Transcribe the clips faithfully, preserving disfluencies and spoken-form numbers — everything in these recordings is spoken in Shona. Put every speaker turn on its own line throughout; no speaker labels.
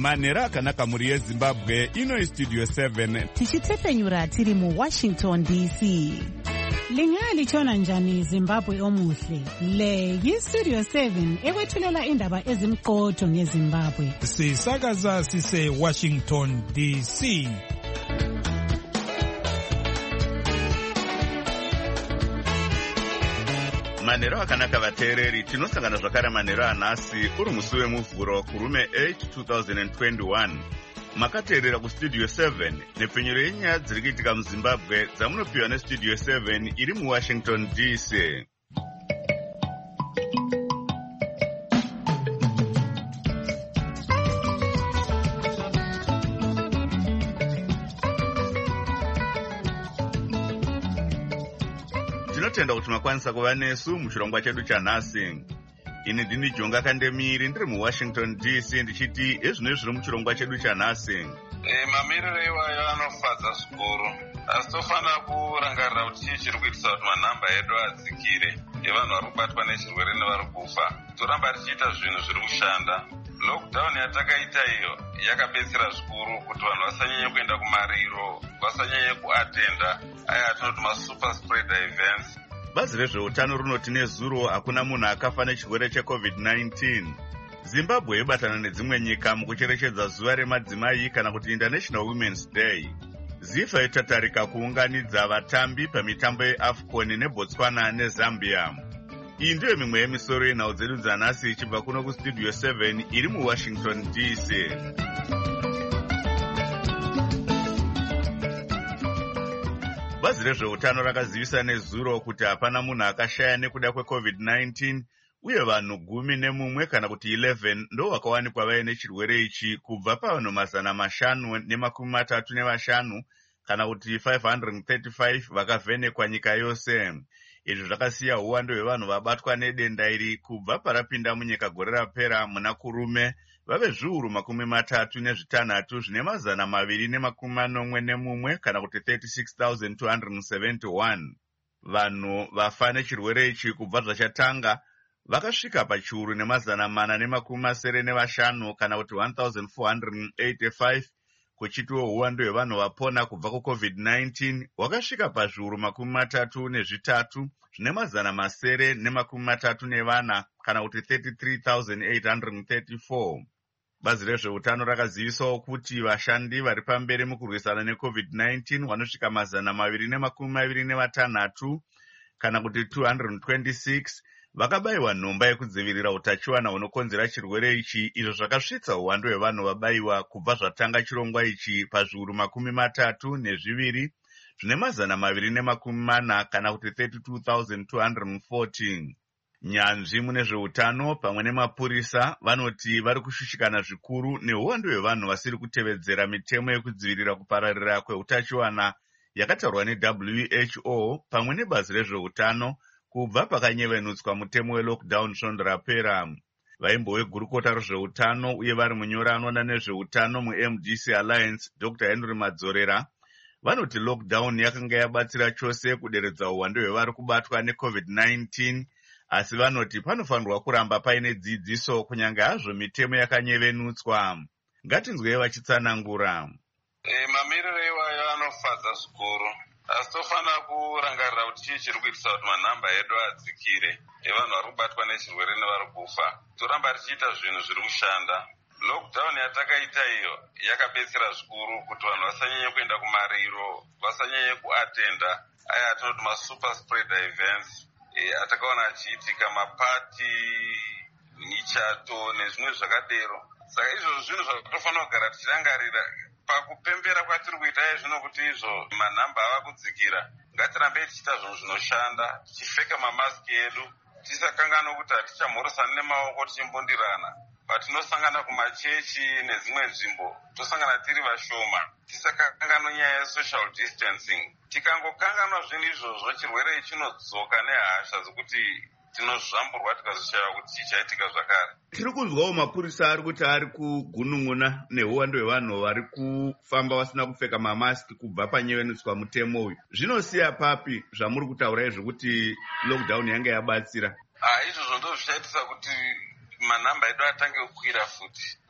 manhero akanaka muri yezimbabwe. Ino istudio seven
tichitefenyura tiri mu Washington D C.
Lingalitshona njani Zimbabwe omuhle? Le yistudio seven ekwethulela indaba ezimqotho ngeZimbabwe.
Sisakaza sise Washington D C.
manhero akanaka vateereri, tinosangana zvakare manhero anhasi uri musi wemuvhuro kurume eight two thousand twenty-one. Makateerera kustudio seven nepfenyuro yenyaya dziri kuitika muZimbabwe dzamunopiwa nestudio seven iri muWashington D C. Tinotenda kuti makwanisa kuva nesu muchirongwa chedu chanhasi. Ini ndini Jonga Kandemiri ndiri muWashington D C ndichiti ezvino zviri muchirongwa chedu chanhasi.
E, mamiriro iwayo anofadza zvikuru. Asi tofanira kurangarira kuti chii chiri kuitisa kuti manhamba edu adzikire evanhu vari kubatwa nechirwere nevari kufa. Toramba tichiita zvinhu zviri kushanda. Lockdown yatakaita iyo yakabetsera zvikuru kuti vanhu vasanyanye kuenda kumariro, vasanyanye kuatenda aya atinoti masuper spreader events.
Bazi rezveutano runoti nezuro hakuna munhu akafa nechirwere checovid nineteen. Zimbabwe ibatana nedzimwe nyika mukucherechedza zuva remadzimai kana kuti International Women's Day. Zifa itatarika kuunganidza vatambi pamitambo yeAFCON neBotswana neZambia. Iyi ndiyo mimwe yemisoro yenhau dzedu dzanhasi ichibva kuno kustudio seven iri muWashington D C. Bazi rezveutano rakazivisa nezuro kuti hapana munhu akashaya nekuda kwecovid nineteen uye vanhu gumi nemumwe kana kuti eleven ndo vakawanikwa vaine chirwere ichi kubva pavanhu mazana mashanu nemakumi matatu nevashanu kana kuti five hundred thirty-five vakavhenekwa nyika yose. Izvi zvakasiya uwando hwevanhu vabatwa nedenda iri kubva parapinda munyika gore rapera muna kurume vave zviuru makumi matatu nezvitanhatu zvine mazana maviri nemakumi manomwe nemumwe kana kuti thirty-six thousand two hundred seventy-one. Vanhu vafa nechirwere ichi kubva zvachatanga vakasvika pachiuru nemazana mana nemakumi masere nevashanu kana kuti one thousand four hundred eighty-five, kuchitiwo uwando hwevanhu vapona kubva kucovid nineteen wakasvika pazviuru makumi matatu nezvitatu zvine mazana masere nemakumi matatu nevana kana kuti thirty-three thousand eight hundred thirty-four. Bazi rezveutano rakazivisawo kuti vashandi vari pamberi mukurwisana necovid nineteen vanosvika mazana maviri nemakumi maviri nevatanhatu kana kuti two hundred twenty-six vakabayiwa nhomba yekudzivirira utachiwana hunokonzera chirwere ichi, izvo zvakasvitsa uwando hwevanhu vabayiwa kubva zvatanga chirongwa ichi pazviuru makumi matatu nezviviri zvine mazana maviri nemakumi mana kana kuti thirty-two thousand two hundred fourteen. Nyanzvi mune zveutano pamwe nemapurisa vanoti vari kushushikana zvikuru neuwando hwevanhu vasiri kutevedzera mitemo yekudzivirira kupararira kweutachiwana yakatarwa neW H O pamwe nebazi rezveutano kubva pakanyevenutswa mutemo welockdown svondo rapera. Vaimbo wegurukota rezveutano uye vari munyori anoona nezveutano muM D C Alliance Doctor Henry Madzorera vanoti lockdown yakanga yabatsira chose kuderedza uwando hwevari kubatwa necovid nineteen, asi vanoti panofanirwa kuramba paine dzidziso kunyange hazvo mitemo yakanyevenutswa. Ngatinzwei vachitsanangura.
E, mamiriro iwayo anofadza zvikuru. Asi tofanira kurangarira kuti chii chiri kuitisa kuti manhamba edu adzikire evanhu vari kubatwa nechirwere nevari kufa. Toramba tichiita zvinhu zviri kushanda. Lockdown yatakaita iyo yakabetsera zvikuru kuti vanhu vasanyanye kuenda kumariro, vasanyanye kuatenda aya atinoti masuper spreader events e, atakaona achiitika mapati, michato nezvimwe zvakadero. Saka izvo zvinhu zvatofanira kugara tichirangarira pakupembera kwatiri kuita izvino kuti izvo manhamba ava kudzikira. Ngatirambe tichiita zvinhu zvinoshanda, tichipfeka mamasiki edu, tisakangana kuti hatichamhoresani nemaoko tichimbondirana. Patinosangana kumachechi nedzimwe nzvimbo tosangana tiri vashoma, tisakangana nyaya yesocial distancing. Tikangokanganwa zvinhu izvozvo chirwere chinodzoka nehasha dzokuti tinozvamburwa tikazoshaya kuti chichaitika zvakare.
Tiri kunzwawo mapurisa ari kuti ari kugunun'una neuwando hwevanhu vari kufamba vasina kupfeka mamasiki kubva panyevenutswa mutemo uyu. Zvinosiya papi zvamuri kutaura izvo kuti lockdown yanga yabatsira?
Ah, izvozvo ndozvichaitisa kuti manhamba edu atange kukwira futi.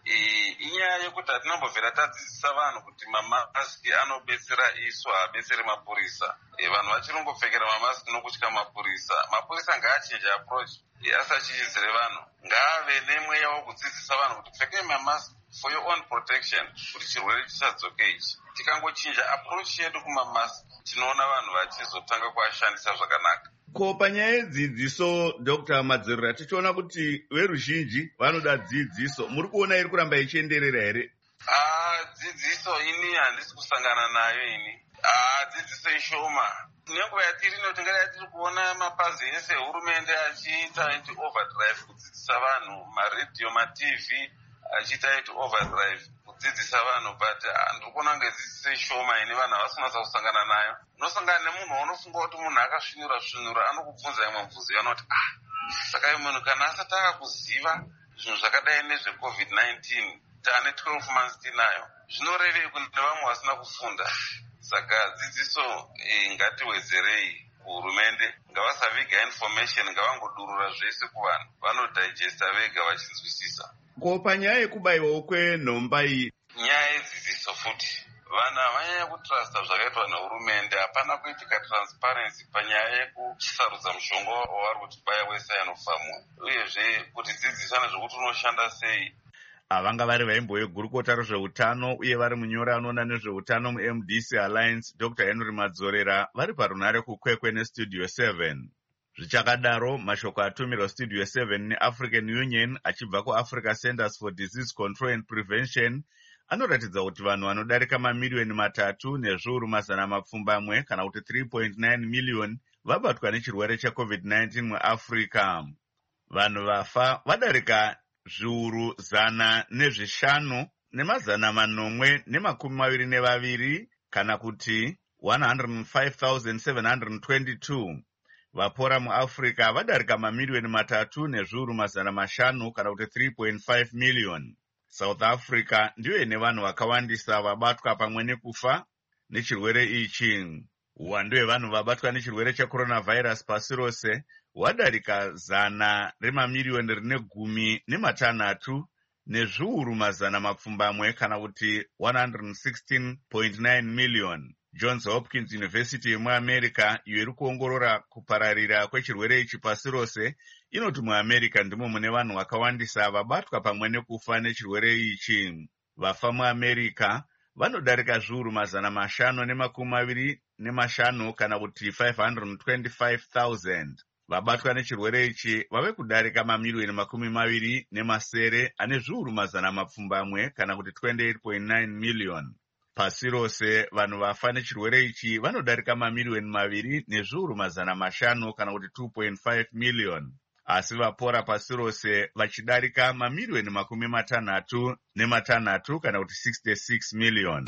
inyaya yekuti hatinombobvera tadzidzisa vanhu kuti mamasiki anobetsera isu haabetseri mapurisa. Vanhu vachirongopfekera mamasiki nokutya mapurisa. Mapurisa ngaachinja approach asachichidzire vanhu. Ngaave nemweya wokudzidzisa vanhu kuti pfekei mamasiki for your own protection kuti chirwere chisadzoke ichi. Tikangochinja approach yedu kumamasiki tinoona vanhu vachizotanga kuashandisa zvakanaka.
Ko panyaya yedzidziso Doctor Madzorera tichiona kuti veruzhinji vanoda dzidziso. Muri kuona iri kuramba ichienderera here?
Ah, dzidziso ini handisi kusangana nayo ini. Ah, dzidziso ishoma. Nenguva yatiri inotingara tiri kuona mapazi ese hurumende achiita iti overdrive kudzidzisa vanhu, maredhiyo, ma-TV achiita iti overdrive kudzidzisa vanhu, but ndiri kuona kunge dzidziso ishoma ini vanhu havasi kusangana nayo. Unosangana nemunhu unofunga kuti munhu akasvinura svinura anokubvunza imwe mubvunzo anoti ah, saka munhu kana asati akakuziva zvinhu zvakadai nezvecovid nineteen taane twelve months tinayo, zvinorevei kune vamwe vasina kufunda? Saka dzidziso ngatiwedzerei kuhurumende, ngavasaviga information, ngavangodurura zvese kuvanhu, vanodigesta vega vachinzwisisa.
Ko panyaya yekubayiwawo kwenhomba iyi,
nyaya yedzidziso futi vanhu havanyanya kutrasta zvakaitwa nehurumende. Hapana kuitika transparency panyaya yekusarudza mushonga wavari kutibaya weSinoPharm, uyezve kuti dzidziswa nezvekuti unoshanda sei.
Avanga vari vaimbo yegurukota rezveutano uye vari munyori anoona nezveutano mu-M D C Alliance Doctor Henry Madzorera vari parunare kukwekwe neStudio seven. Zvichakadaro, mashoko atumirwa Studio seven neAfrican Union achibva kuAfrica Centers for Disease Control and Prevention anoratidza kuti vanhu vanodarika mamiliyoni matatu nezviuru mazana mapfumbamwe kana kuti three point nine million vabatwa nechirwere checovid nineteen muAfrica. Vanhu vafa vadarika zviuru zana nezvishanu nemazana manomwe nemakumi maviri nevaviri kana kuti one hundred five thousand seven hundred twenty-two. Vapora muAfrica vadarika mamiliyoni matatu nezviuru mazana mashanu kana kuti three point five million. South Africa ndiyo ine vanhu vakawandisa vabatwa pamwe nekufa nechirwere ichi. Uwandu hwevanhu vabatwa nechirwere checoronavirus pasi rose hwadarika zana remamiliyoni rine gumi nematanhatu nezviuru mazana mapfumbamwe kana kuti one hundred sixteen point nine million. Johns Hopkins University yemuAmerica iyo iri kuongorora kupararira kwechirwere ichi pasi rose inoti muAmerica ndimo mune vanhu vakawandisa vabatwa pamwe nekufa nechirwere ichi. Vafa muAmerica vanodarika zviuru mazana mashanu nemakumi maviri nemashanu kana kuti five hundred twenty-five thousand. Vabatwa nechirwere ichi vave kudarika mamiliyoni makumi maviri nemasere ane zviuru mazana mapfumbamwe kana kuti twenty-eight point nine million. Pasi rose vanhu vafa nechirwere ichi vanodarika mamiliyoni maviri nezviuru mazana mashanu kana kuti two point five million. Asi vapora pasi rose vachidarika mamiliyoni makumi matanhatu nematanhatu kana kuti sixty-six million.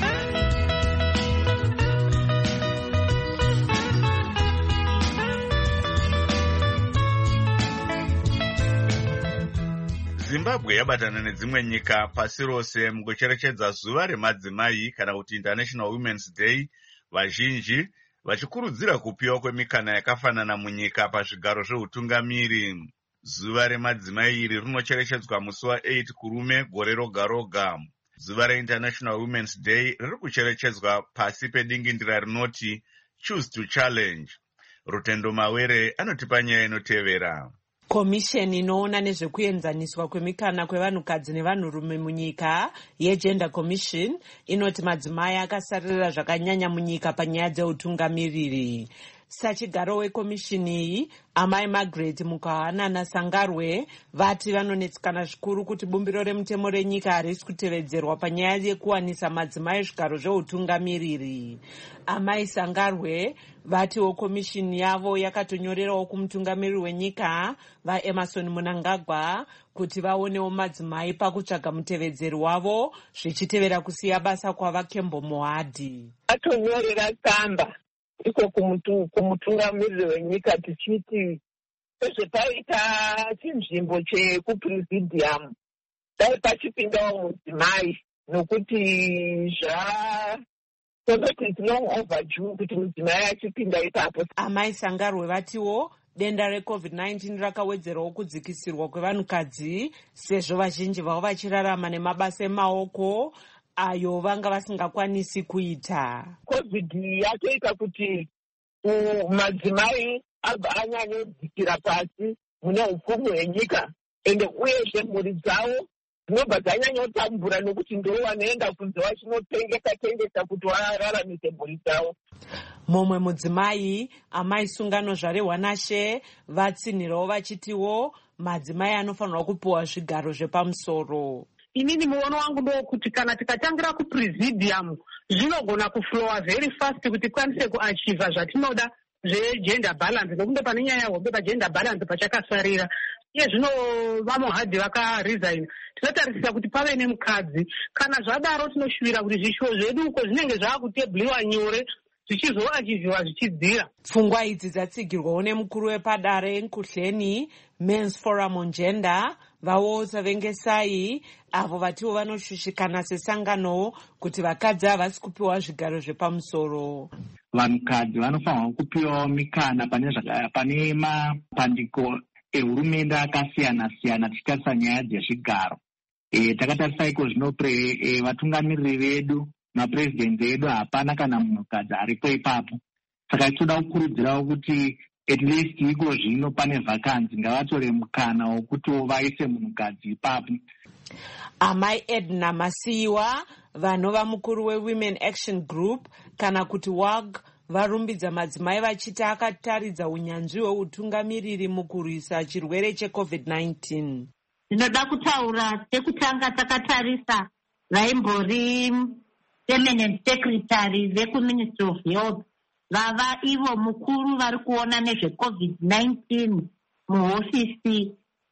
Zimbabwe yabatana nedzimwe nyika pasi rose mukucherechedza zuva remadzimai kana kuti International Women's Day, vazhinji vachikurudzira kupiwa kwemikana yakafanana munyika pazvigaro zveutungamiri. Zuva remadzimai iri rinocherechedzwa musi wa-eight kurume gore roga roga. Zuva reInternational Women's Day riri kucherechedzwa pasi pedingindira rinoti Choose to Challenge. Rutendo Mawere anotipa nyaya inotevera.
Komisheni inoona nezvekuenzaniswa kwemikana kwevanhukadzi nevanhurume munyika yeGender Commission inoti madzimai akasarira zvakanyanya munyika panyaya dzeutungamiriri. Sachigaro wekomishini iyi, amai Margaret Mukawana Sangarwe vati vanonetsikana zvikuru kuti bumbiro remutemo renyika harisi kutevedzerwa panyaya yekuwanisa madzimai zvigaro zveutungamiriri. Amai Sangarwe vatiwo komishini yavo yakatonyorerawo kumutungamiriri wenyika vaEmerson Mnangagwa kuti vaonewo madzimai pakutsvaga mutevedzeri wavo zvichitevera kusiya basa kwavaKembo Mohadhi.
Atonyorera tsamba iko kumutungamiriri wenyika tichiti pezve paita chinzvimbo chekupresidium dai pachipindawo mudzimai nokuti zva tozoti it's long overdue kuti mudzimai achipinda ipapo.
Amai Sangarwe vatiwo denda recovid nineteen rakawedzerawo kudzikisirwa kwevanhukadzi sezvo vazhinji vavo vachirarama nemabasa emaoko ayo vanga vasingakwanisi kuita.
covid yatoita kuti madzimai abva anyanya kudzikira pasi mune upfumi hwenyika, ende uyezve mhuri dzavo dzinobva dzanyanya kutambura nokuti ndo vanoenda kunze vachinotengesa tengesa kuti vararamise mhuri dzavo.
Mumwe mudzimai, amai Sungano Zvarehwanashe, vatsinhirawo vachitiwo madzimai anofanirwa kupiwa zvigaro zvepamusoro.
Inini muono wangu ndokuti kana tikatangira kupresidium zvinogona kuflowa very fast kuti tikwanise kuachiva zvatinoda zvegender balance, nokunge pane nyaya hombe pagender balance pachakasarira. Iye zvino vamohadhi vakaresign, tinotarisira kuti pave nemukadzi. Kana zvadaro tinoshuvira kuti zvishuwo zvedu uko zvinenge zvakutebhuliwa nyore zvichizoachiviwa zvichidzira.
Pfungwa idzi dzatsigirwawo nemukuru wepadare Nkuhleni Men's Forum on Gender, vawosa vengesai avo vatiwo vanoshushikana sesangano kuti vakadzi havasi kupiwa zvigaro zvepamusoro.
Vanhukadzi vanofanirwa kupiwawo mikana pane pane mapandiko ehurumende akasiyana siyana tichitarisa nyaya dzezvigaro. E, takatarisa iko zvino e, vatungamiriri vedu mapurezidendi edu hapana kana munhukadzi aripo ipapo. Saka toda kukurudzirawo kuti at least iko zvino pane vakanzi ngavatore mukana wokuti vaise munhukadzi ipapo.
Amai Edna Masiwa, vanova mukuru weWomen Action Group kana kuti W A G, varumbidza madzimai vachiti akataridza unyanzvi hweutungamiriri mukurwisa chirwere checovid nineteen.
Ndinoda kutaura sekutanga takatarisa vaimbori permanent secretary vekuministry of health, vava ivo mukuru vari kuona nezvecovid nineteen muhofisi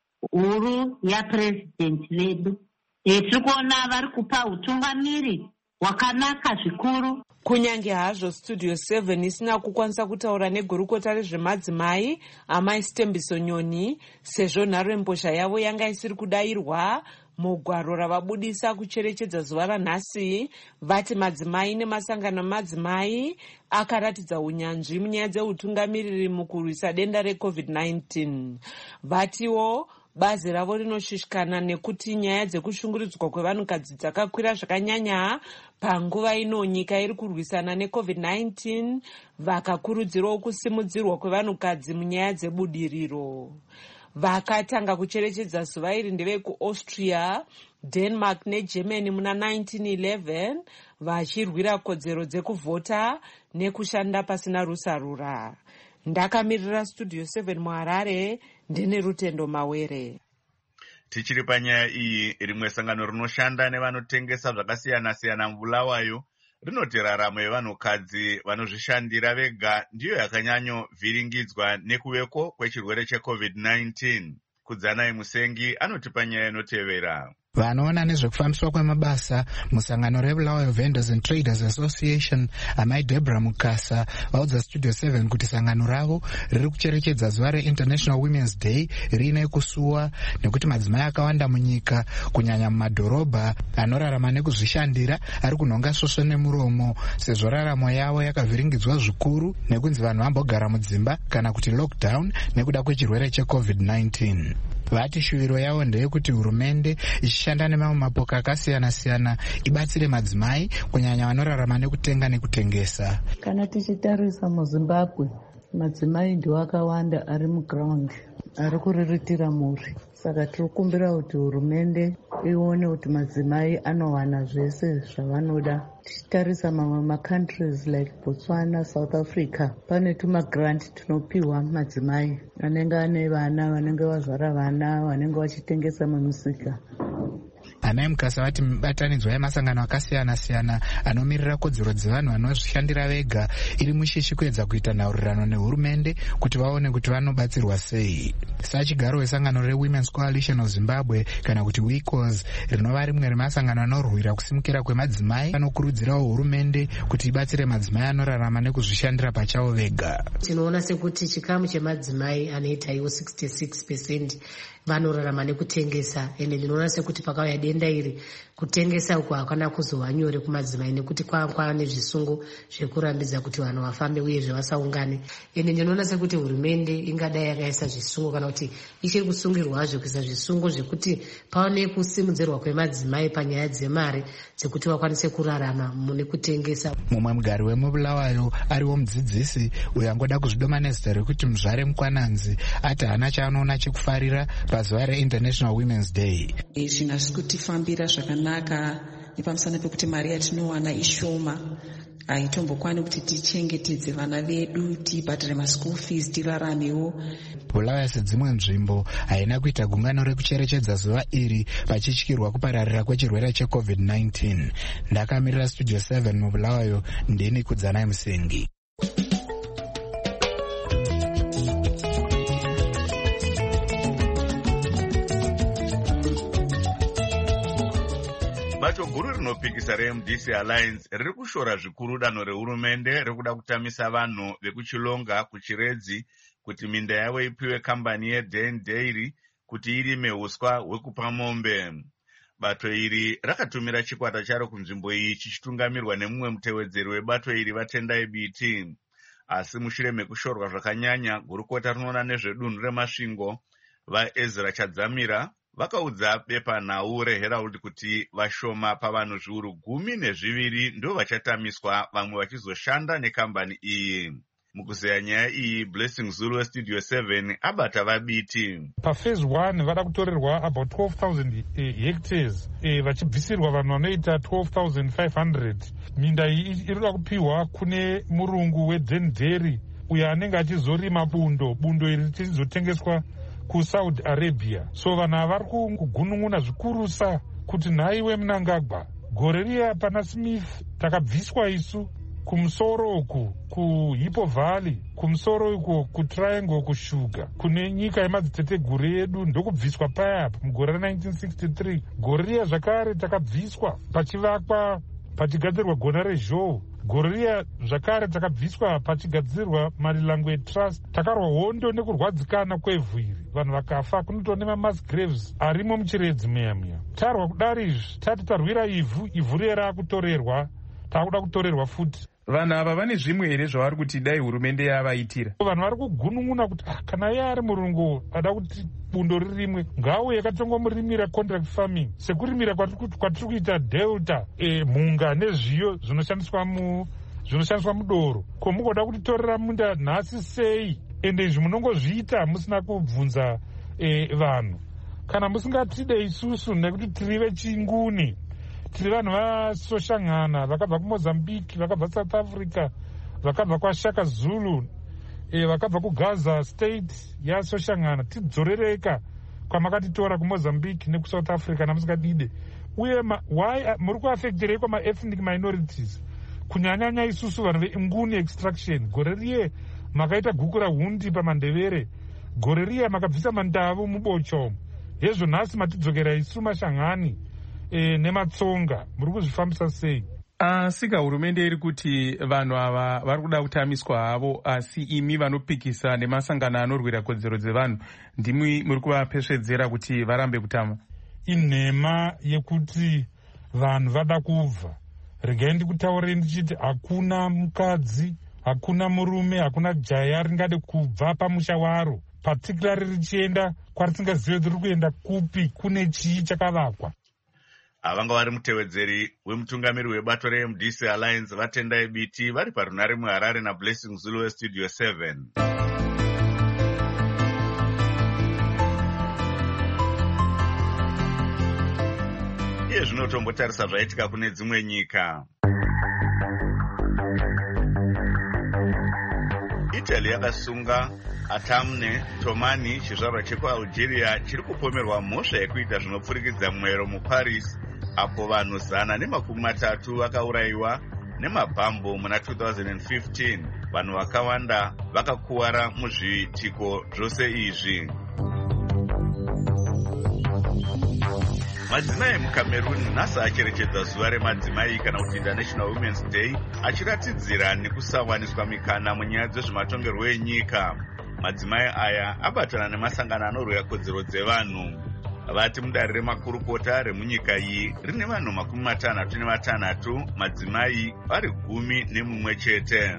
huru yapresident vedu. E, tiri kuona vari kupa utungamiri hwakanaka zvikuru.
Kunyange hazvo Studio seven isina kukwanisa kutaura negurukota rezvemadzimai amai Stembiso Nyoni sezvo nharembozha yavo yanga isiri kudayirwa, mugwaro ravabudisa kucherechedza zuva ranhasi, vati madzimai nemasangano madzimai akaratidza unyanzvi munyaya dzeutungamiriri mukurwisa denda recovid nineteen. Vatiwo bazi ravo rinoshushikana nekuti nyaya dzekushungurudzwa kwevanhukadzi dzakakwira zvakanyanya panguva ino nyika iri kurwisana necovid nineteen, vakakurudzirawo kusimudzirwa kwevanhukadzi munyaya dzebudiriro. Vakatanga kucherechedza zuva iri ndevekuAustria, Denmark neGermany muna nineteen eleven, vachirwira kodzero dzekuvhota nekushanda pasina rusarura. Ndakamirira Studio seven muHarare, ndine Rutendo Mawere.
Tichiri panyaya iyi, rimwe sangano rinoshanda nevanotengesa zvakasiyana-siyana mubulawayo rinoti raramo yevanhukadzi vanozvishandira vega ndiyo yakanyanyovhiringidzwa nekuveko kwechirwere checovid nineteen. Kudzanai Musengi anoti panyaya inotevera.
Vanoona nezvekufambiswa kwemabasa musangano reBulawayo Vendors and Traders Association, amai Deborah Mukasa, vaudza Studio seven kuti sangano ravo riri kucherechedza zuva reInternational Women's Day riine kusuwa nekuti madzimai akawanda munyika kunyanya mumadhorobha anorarama nekuzvishandira ari kunhonga svosvo nemuromo sezvo raramo yavo yakavhiringidzwa zvikuru nekunzi vanhu vambogara mudzimba kana kuti lockdown nekuda kwechirwere checovid nineteen. Vati shuviro yavo ndeyekuti hurumende ichishanda nemamwe mapoka akasiyana-siyana ibatsire madzimai kunyanya vanorarama nekutenga nekutengesa.
Kana tichitarisa muZimbabwe, madzimai ndiwo akawanda ari muground ari kuriritira mhuri. Saka tiri kukumbira kuti hurumende ione kuti madzimai anowana zvese zvavanoda. Tichitarisa mamwe macountries like Botswana, South Africa, pane tumagrant tunopiwa madzimai anenge ane vana, vanenge vazvara vana, vanenge vachitengesa mumisika.
Anai Mukasa vati mibatanidzwa yemasangano akasiyana-siyana anomirira kodzero dzevanhu vanozvishandira vega iri mushishi kuedza kuita nhaurirano nehurumende kuti vaone kuti vanobatsirwa sei. Sachigaro wesangano reWomen's Coalition of Zimbabwe kana kuti W I C O S rinova rimwe remasangano anorwira kusimukira kwemadzimai, anokurudzirawo hurumende kuti ibatsire madzimai anorarama nekuzvishandira pachavo vega.
Tinoona sekuti chikamu chemadzimai anoita iwo sixty-six percent vanorarama nekutengesa, ende ndinoona sekuti pakauya denda denda iri kutengesa uku hakana kuzova nyore kumadzimai nekuti kwava nezvisungo zvekurambidza kuti vanhu vafambe uyezve vasaungane. Ende ndinoona sekuti hurumende ingadai yakaisa zvisungo kana kuti ichiri kusungirwazve kuisa zvisungo zvekuti paone kusimudzirwa kwemadzimai panyaya dzemari dzekuti vakwanise kurarama mune kutengesa.
Mumwe mugari wemubulawayo ariwo mudzidzisi uyo angoda kuzvidoma nezita rekuti Muzvare Mukwananzi ati hana chaanoona chekufarira pazuva reInternational Women's Day.
Zvinhu hazvisi kutifambira zvakanaka nepamusana pekuti mari yatinowana ishoma, haitombokwane kuti tichengetedze vana vedu, tibhadhare maschool fees, tiraramewo.
Bulawayo sedzimwe nzvimbo haina kuita gungano rekucherechedza zuva iri pachityirwa kupararira kwechirwere checovid nineteen. Ndakamirira Studio seven mubulawayo, ndini Kudzanai Musengi.
Bato guru rinopikisa reM D C Alliance riri kushora zvikuru danho rehurumende rekuda kutamisa vanhu vekuchilonga kuchiredzi kuti minda yavo ipiwe kambani yeDen Dairy kuti irime uswa hwekupa mombe. Bato iri rakatumira chikwata charo kunzvimbo iyi chichitungamirwa nemumwe mutevedzeri webato iri vaTendai Biti. Asi mushure mekushorwa zvakanyanya, gurukota rinoona nezvedunhu remasvingo vaEzra Chadzamira vakaudza bepanhau reHerald kuti vashoma pavanhu zviuru gumi nezviviri ndo vachatamiswa, vamwe vachizoshanda nekambani iyi. Mukuzeya nyaya iyi, Blessing Zulu weStudio seven abata vaBiti.
Paphase one vada kutorerwa about twelve thousand hectares, e, vachibvisirwa vanhu vanoita twelve thousand five hundred. Minda iyi irikuda kupiwa kune murungu weDen Dairy uyo anenge achizorima bundo. Bundo iri richizotengeswa kuSaudi Arabia. So vanhu ava vari kugunun'una zvikurusa kuti nhaiwe Mnangagwa, gore riya pana Smith takabviswa isu kumusoro uku kuHippo Valley, kumusoro uku kuTriangle, kushuga kune nyika yemadziteteguru edu ndokubviswa paya mugore ra1963. Gore riya zvakare takabviswa pachivakwa pachigadzirwa gona rezhou. Gore riya zvakare takabviswa pachigadzirwa Marilangue Trust. Takarwa hondo nekurwadzikana kwevhu iri, vanhu vakafa, kunoto nemass graves arimo muchiredzi muya muya. Tarwa kudari izvi tati tarwira ivhu, ivhu riye raakutorerwa, taakuda kutorerwa futi.
Vanhu ava vane zvimwe here zvavari kuti dai hurumende yavaitira?
Vanhu vari kugunun'una kuti ah, kana iye ari murungu ada kuti bundo ririmwe ngauye akatongomurimira contract farming sekurimira kwatiri kuita delta, e, mhunga nezviyo zvinoshandiswa mu zvinoshandiswa mudoro. Ko mugoda kutitorera munda nhasi sei? Ende izvi munongozviita musina kubvunza e, vanhu. Kana musingatide isusu nekuti tiri vechinguni, tiri vanhu vaSoshangana vakabva kuMozambique, vakabva South Africa, vakabva kwaShaka Zulu, e, vakabva kuGaza State yaSoshangana. Tidzorereka kwamakatitora kuMozambique nekuSouth Africa namusingadide. Uye why muri kuafekterei kwamaethnic minorities, kunyanyanya isusu vanhu veinguni extraction? Gore riye makaita guku rahundi pamandevere, gore riye makabvisa mandavu mubocho. Hezvo nhasi matidzokera isu mashangani e, nematsonga, muri kuzvifambisa sei?
Asi ka hurumende iri kuti vanhu ava vari kuda kutamiswa havo, asi imi vanopikisa nemasangano anorwira kodzero dzevanhu ndimi muri kuvapesvedzera kuti varambe kutama?
Inhema yekuti vanhu vada kubva. Regai ndikutaurei ndichiti hakuna mukadzi, hakuna murume, hakuna jaya ringade kubva pamusha waro, particularly richienda kwarisingazive kuti riri kuenda kupi, kune chii chakavakwa.
Avanga vari mutevedzeri wemutungamiri webato reM D C Alliance vaTendai Biti vari parunare muHarare naBlessing Zulu weStudio seven. Iye zvino tombotarisa zvaitika kune dzimwe nyika. Italy yakasunga Atamne Tomani, chizvarwa chekuAlgeria, chiri kupomerwa mhosva yekuita zvinopfurikidza mwero muParis, apo vanhu zana nemakumi matatu vakaurayiwa nemabhambo muna two thousand fifteen. Vanhu vakawanda vakakuwara muzviitiko zvose izvi. Madzimai muCameroon nhasi acherechedza zuva remadzimai kana kuti International Women's Day, achiratidzira nekusawaniswa mikana munyaya dzezvematongerwo enyika. Madzimai aya abatana nemasangano anorwira kodzero dzevanhu. vati mudare remakurukota remunyika iyi rine vanhu makumi matanhatu nevatanhatu, madzimai vari gumi nemumwe chete.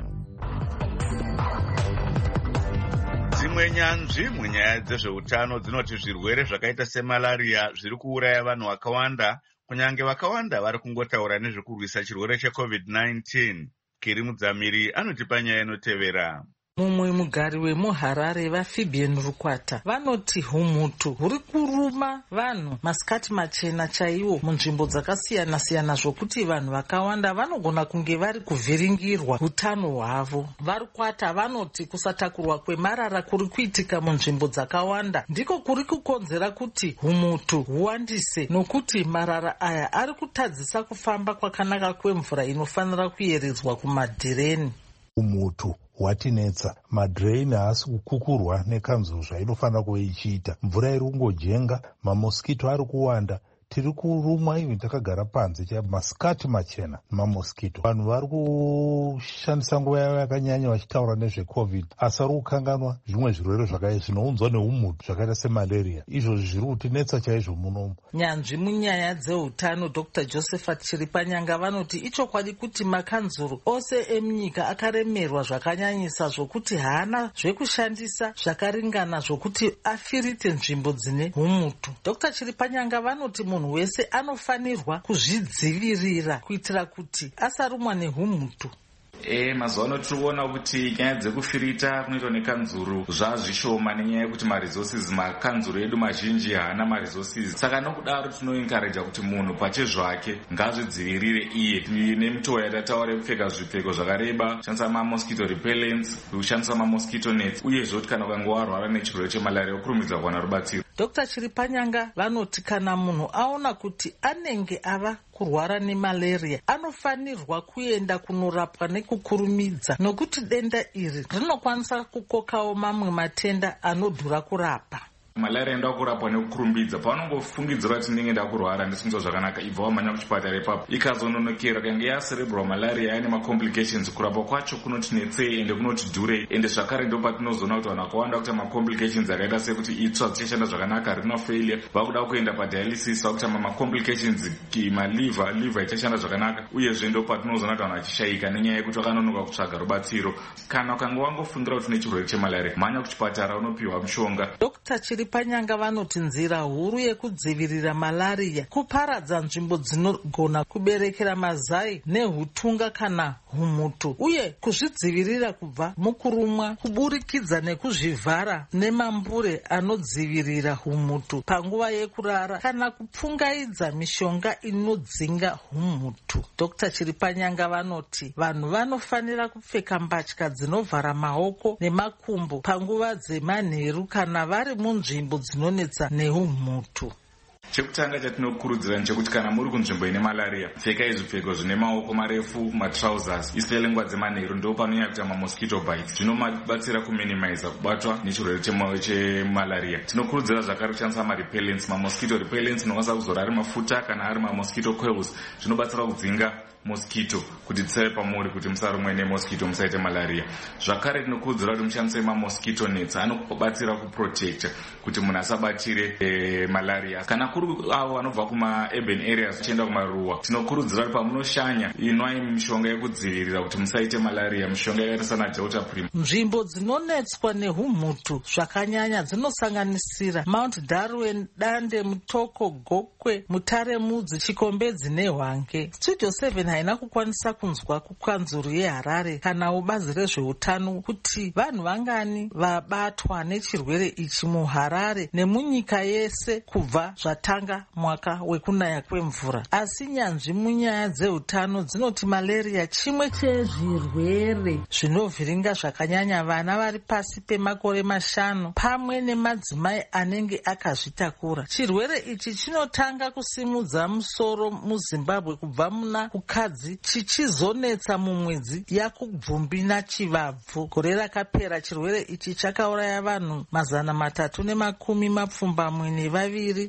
Dzimwe nyanzvi munyaya dzezveutano dzinoti zvirwere zvakaita semalariya zviri kuuraya vanhu vakawanda, kunyange vakawanda vari kungotaura nezvekurwisa chirwere checovid nineteen. Kiri Mudzamiri anotipa nyaya inotevera.
Mumwe mugari wemuHarare vaFibian Rukwata vanoti humhutu huri kuruma vanhu masikati machena chaiwo munzvimbo dzakasiyana siyana zvokuti vanhu vakawanda vanogona kunge vari kuvhiringirwa utano hwavo. Varukwata vanoti kusatakurwa kwemarara kuri kuitika munzvimbo dzakawanda ndiko kuri kukonzera kuti humhutu huwandise, nokuti marara aya ari kutadzisa kufamba kwakanaka kwemvura inofanira kuyeredzwa kumadhireni.
Humhutu watinetsa, madhiraini haasi kukukurwa nekanzuru zvainofanira kuve ichiita. Mvura iri kungojenga, mamoskito ari kuwanda, tiri kurumwa. Ivi takagara panze cha masikati machena mamoskito. Vanhu vari kushandisa nguva yavo yakanyanya vachitaura nezvecovid, asi vari kukanganwa zvimwe zvirwere zvakaita zvinounzwa nehumhutu zvakaita semalaria. Izvozvi zviri kutinetsa chaizvo munomu.
Nyanzvi munyaya dzeutano Dr Josephat Chiripanyanga vanoti ichokwadi kuti makanzuru ose emunyika akaremerwa zvakanyanyisa zvokuti haana zvekushandisa zvakaringana zvokuti afirite nzvimbo dzine humhutu. Dr Chiripanyanga vanoti munhu wese anofanirwa kuzvidzivirira kuitira kuti asarumwa nehumhutu.
E, mazuva ano tiri kuona kuti nyaya dzekufirita kunoitwa nekanzuru zvazvishoma nenyaya yekuti maresources makanzuru edu mazhinji haana maresources. Saka nokudaro tinoencourage kuti munhu pachezvake ngazvidzivirire iye nemitoo yatataura yekupfeka zvipfeko zvakareba, kushandisa mamosquito repellents, kushandisa mamosquito nets, uyezve kuti kana ukange warwara nechirwere chemalaria wokurumidza kuwana rubatsiro.
Dr Chiripanyanga vanoti kana munhu aona kuti anenge ava kurwara nemalaria anofanirwa kuenda kunorapwa nekukurumidza, nokuti denda iri rinokwanisa kukokawo mamwe matenda anodhura kurapa.
Malaria enda kurapwa nekukurumbidza. Pavanongofungidzira kuti ndinenge ndakurwara ndisinzwa zvakanaka, ibva wamhanya kuchipatara ipapo ikazononokera kange yacerebral malaria yaine macomplications, kurapwa kwacho kunoti netsei ende kunoti dhurei. Ende zvakare ndo patinozoona kuti vanhu vakawanda kuti macomplications akaita sekuti itsva dzichashanda zvakanaka, renal failure, vakuda kuenda padialysis, vakuti macomplications maliver liver ichashanda zvakanaka, uyezve ndo patinozoona kuti vanhu vachishayika nenyaya yekuti vakanonoka kutsvaga rubatsiro. Kana ukange wangofungira kuti une chirwere chemalaria, mhanya kuchipatara unopiwa mushonga.
Dr Chiripanyanga vanoti nzira huru yekudzivirira malaria kuparadza nzvimbo dzinogona kuberekera mazai nehutunga kana humhutu, uye kuzvidzivirira kubva mukurumwa kuburikidza nekuzvivhara nemambure anodzivirira humhutu panguva yekurara kana kupfungaidza mishonga inodzinga humhutu. Dr Chiripanyanga vanoti vanhu vanofanira kupfeka mbatya dzinovhara maoko nemakumbo panguva dzemanheru kana vari munzvimbo dzinonetsa nehumhutu.
Chekutanga chatinokurudzira ndechekuti kana muri kunzvimbo ine malaria, pfekai zvipfeko zvine maoko marefu, matrousers. Isipele nguva dzemanheru ndo panonyanya kuita mamosquito bites, zvinobatsira kuminimiza kubatwa nechirwere chemalaria. Tinokurudzira zvakare kushandisa marepellents, mamosquito repellents inokwanisa kuzora ari mafuta kana ari mamosquito coils, zvinobatsira kudzinga mosquito kuti dzisave pamuri kuti musarumwe nemosquito musaite malaria. Zvakare tinokurudzira kuti mushandise mamosquito nets, anobatsira kuprotecta kuti munhu asabatire e, malaria. Kana kuri avo vanobva kuma-urban areas chienda kumaruwa, tinokurudzira kuti pamunoshanya inwai mishonga yekudzivirira kuti musaite malaria, mishonga yakaita sana Delta Prim.
Nzvimbo dzinonetswa nehumhutu zvakanyanya dzinosanganisira Mount Darwin, Dande, Mutoko, Gokwe, Mutare Mudzi, Chikombedzi neHwange. Studio seven haina kukwanisa kunzwa kukanzuru yeHarare kana ubazi rezveutano kuti vanhu vangani vabatwa nechirwere ichi muHarare nemunyika yese kubva zvatanga mwaka wekunaya kwemvura. Asi nyanzvi munyaya dzeutano dzinoti malaria chimwe chezvirwere zvinovhiringa zvakanyanya vana vari pasi pemakore mashanu pamwe nemadzimai anenge akazvitakura. Chirwere ichi chinotanga kusimudza musoro muZimbabwe kubva muna kukadzi chichizonetsa mumwedzi yakuBvumbi naChivabvu. Gore rakapera chirwere ichi chakauraya vanhu mazana matatu nemakumi mapfumbamwe nevaviri three hundred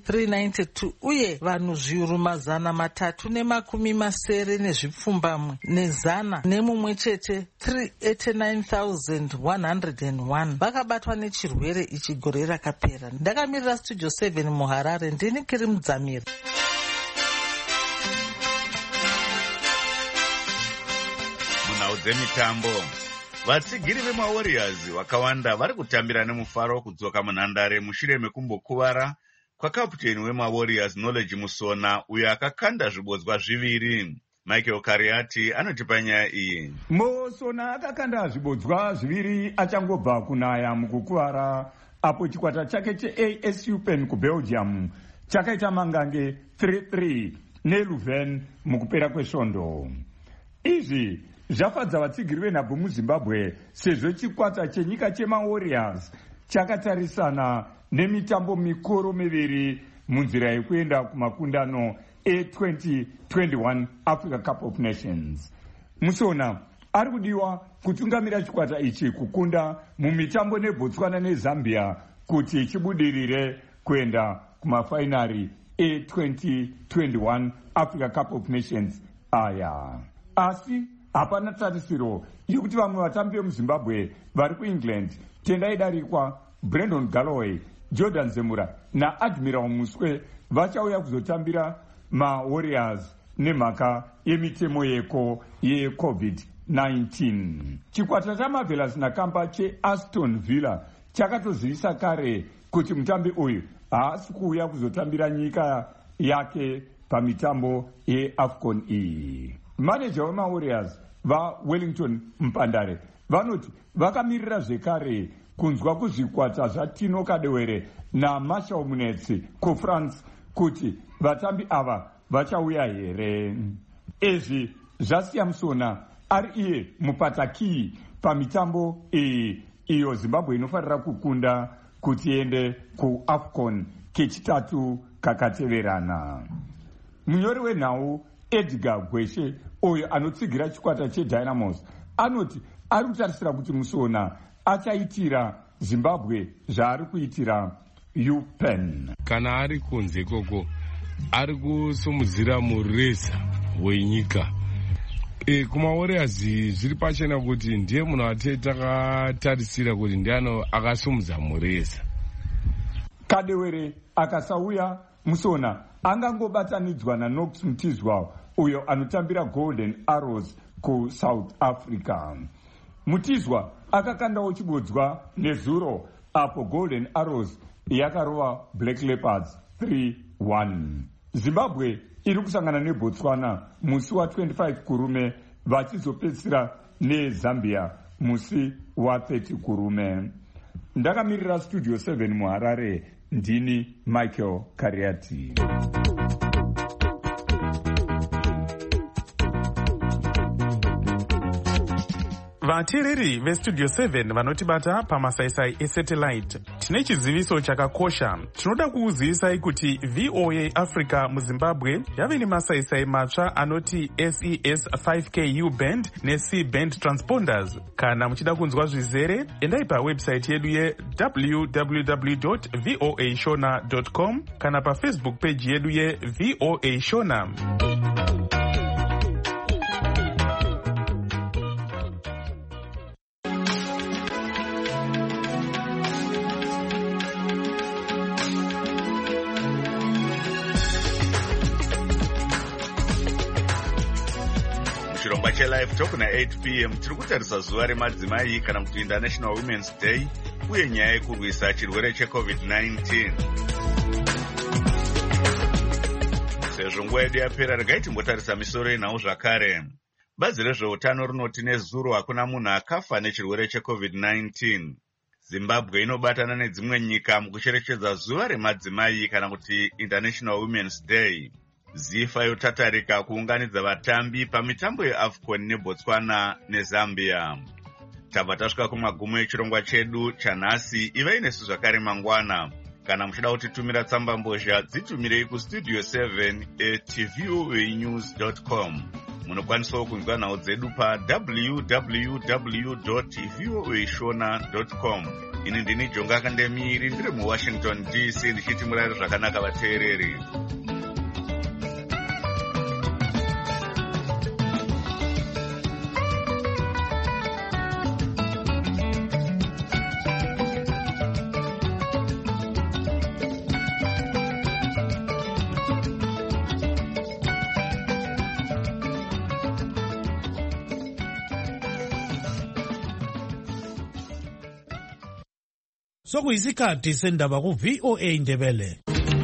ninety-two uye vanhu zviuru mazana matatu nemakumi masere nezvipfumbamwe nezana nemumwe chete three hundred eighty-nine thousand one hundred one vakabatwa nechirwere ichi gore rakapera. Ndakamirira studio seven muharare, ndini Kiri Mudzamira.
Munhau dzemitambo, vatsigiri vemawarriors vakawanda vari kutambira nemufaro kudzoka munhandare mushure mekumbokuvara kwakaputeni wemawarriors Knowledge Musona uyo akakanda zvibodzwa zviviri. Michael Kariati anotipa nyaya iyi.
Musona akakanda zvibodzwa zviviri achangobva kunaya mukukuvara apo chikwata chake che-A S U Pen kuBelgium chakaita mangange three three neLeuven mukupera kwesvondo. Izvi zvafadza vatsigiri venhabvu muZimbabwe sezvo chikwata chenyika chemawarriors chakatarisana nemitambo mikuru miviri munzira yekuenda kumakundano e-twenty twenty-one Africa Cup of Nations. Musona ari kudiwa kutungamira chikwata ichi kukunda mumitambo neBotswana neZambia kuti chibudirire kuenda kumafainari e-twenty twenty-one Africa Cup of Nations aya. Asi hapana tarisiro yekuti vamwe vatambi vemuZimbabwe vari kuEngland tendai darikwa Brandon Galloway, Jordan Zemura naAdmiral Muswe vachauya kuzotambira maWarriors nemhaka yemitemo yeko yeCovid nineteen. Chikwata chaMarvelous naKamba cheAston Villa chakatozivisa kare kuti mutambi uyu haasi kuuya kuzotambira nyika yake pamitambo yeAFCON iyi. Manager wemaWarriors vaWellington Mpandare vanoti vakamirira zvekare kunzwa kuzvikwata zvaTino Kadewere naMarshall Munetsi kuFrance kuti vatambi ava vachauya here. Izvi zvasiya Musona ari iye mupatakii pamitambo iyi iyo Zimbabwe inofanira kukunda kuti iende kuAFCON kechitatu kakateverana. Munyori wenhau Edgar Gweshe uyo anotsigira chikwata cheDynamos anoti ari kutarisira kuti Musona achaitira Zimbabwe zvaari kuitira U Pen.
Kana ari kunze koko ari kusumudzira mureza wenyika. E, kumaWarriors zviri pachena kuti ndiye munhu ate takatarisira kuti ndiano akasumudza mureza.
Kadewere akasauya Musona angangobatanidzwa naNox Mtizwa uyo anotambira Golden Arrows kuSouth Africa. Mutizwa akakandawo chibodzwa nezuro apo Golden Arrows yakarova Black Leopards three one. Zimbabwe iri kusangana neBotswana musi wa twenty-five kurume vachizopedzisira neZambia musi wa thirty kurume. Ndakamirira studio seven muHarare, ndini Michael Kariati.
vateereri vestudio seven vanotibata pamasaisai esatellite, tine chiziviso chakakosha. Tinoda kukuzivisai kuti V O A Africa muZimbabwe yave nemasaisai matsva anoti S E S five K U band neC band transponders. Kana muchida kunzwa zvizere, endai pawebsite yedu ye w w w dot voa shona dot com kana pafacebook page yedu ye V O A Shona.
Chirongwa chelive talk na eight p m tiri kutarisa zuva remadzimai kana kuti International Women's Day uye nyaya yekurwisa chirwere cheCovid nineteen. Sezvo nguva yedu yapera, regai timbotarisa misoro yenhau zvakare. Bazi rezveutano rinoti nezuro hakuna munhu akafa nechirwere cheCovid nineteen. Zimbabwe inobatana nedzimwe nyika mukucherechedza zuva remadzimai kana kuti International Women's Day. Zifa yotatarika kuunganidza vatambi pamitambo yeAFCON neBotswana neZambia. Tabva tasvika kumagumo echirongwa chedu chanhasi. Ivai nesu zvakare mangwana. Kana muchida kutitumira tsamba mbozha, dzitumirei kustudio seven at voa news dot com. Munokwanisawo kunzwa nhau dzedu pa w w w dot voa shona dot com. ini ndini Jonga Kandemiri ndiri muWashington D C ndichiti murare zvakanaka vateereri.
Sokuyisikhathi sendaba ku V O A Ndebele.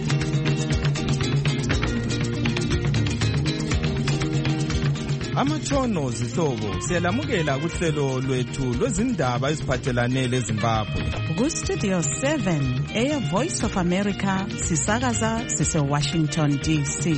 Amatshono zihlobo siyalamukela kuhlelo lwethu lwezindaba eziphathelane leZimbabwe.
Ku Studio seven eya Voice of America sisakaza sise Washington D C.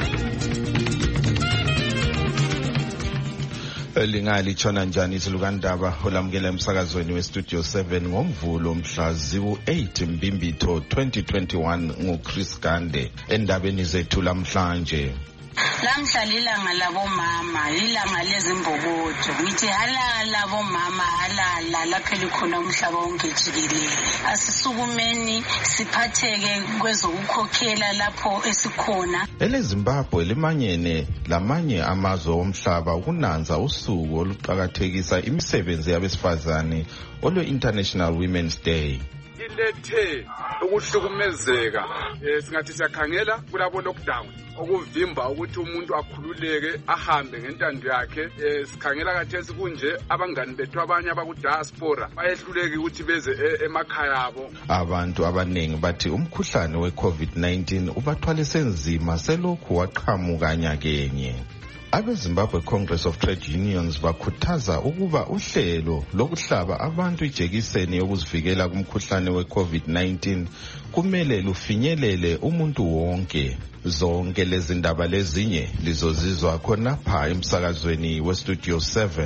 Lingali chona njani silukandaba olamukela emsakazweni weStudio seven ngomvulo mhla ziwu-eight Mbimbitho twenty twenty-one nguChris Gande endabeni zethu lamhlanje.
Lamhla lilanga labomama, lilanga lezimbokodo. Ngithi halala labomama, halala lapha likhona umhlaba wonke jikelele. Asisukumeni siphatheke kwezokukhokhela lapho esikhona.
EleZimbabwe limanyene lamanye amazwe omhlaba ukunanza usuku oluqakathekisa imisebenzi yabesifazane olwe-International Women's Day.
Ilethe ukuhlukumezeka singathi siyakhangela kulabo lockdown okuvimba ukuthi umuntu akhululeke ahambe ngentando yakhe. Sikhangela kathesi kunje abangani bethu abanye abakudiaspora bayehluleki ukuthi beze emakhaya abo.
Abantu abaningi bathi umkhuhlane we-COVID nineteen ubathwalise nzima selokhu waqhamuka nyakenye. Abe-Zimbabwe Congress of Trade Unions bakhuthaza ukuba uhlelo lokuhlaba abantu ijekiseni yokuzivikela kumkhuhlane we-COVID nineteen kumele lufinyelele umuntu wonke. Zonke lezi ndaba lezinye lizozizwa khonapha emsakazweni weStudio seven.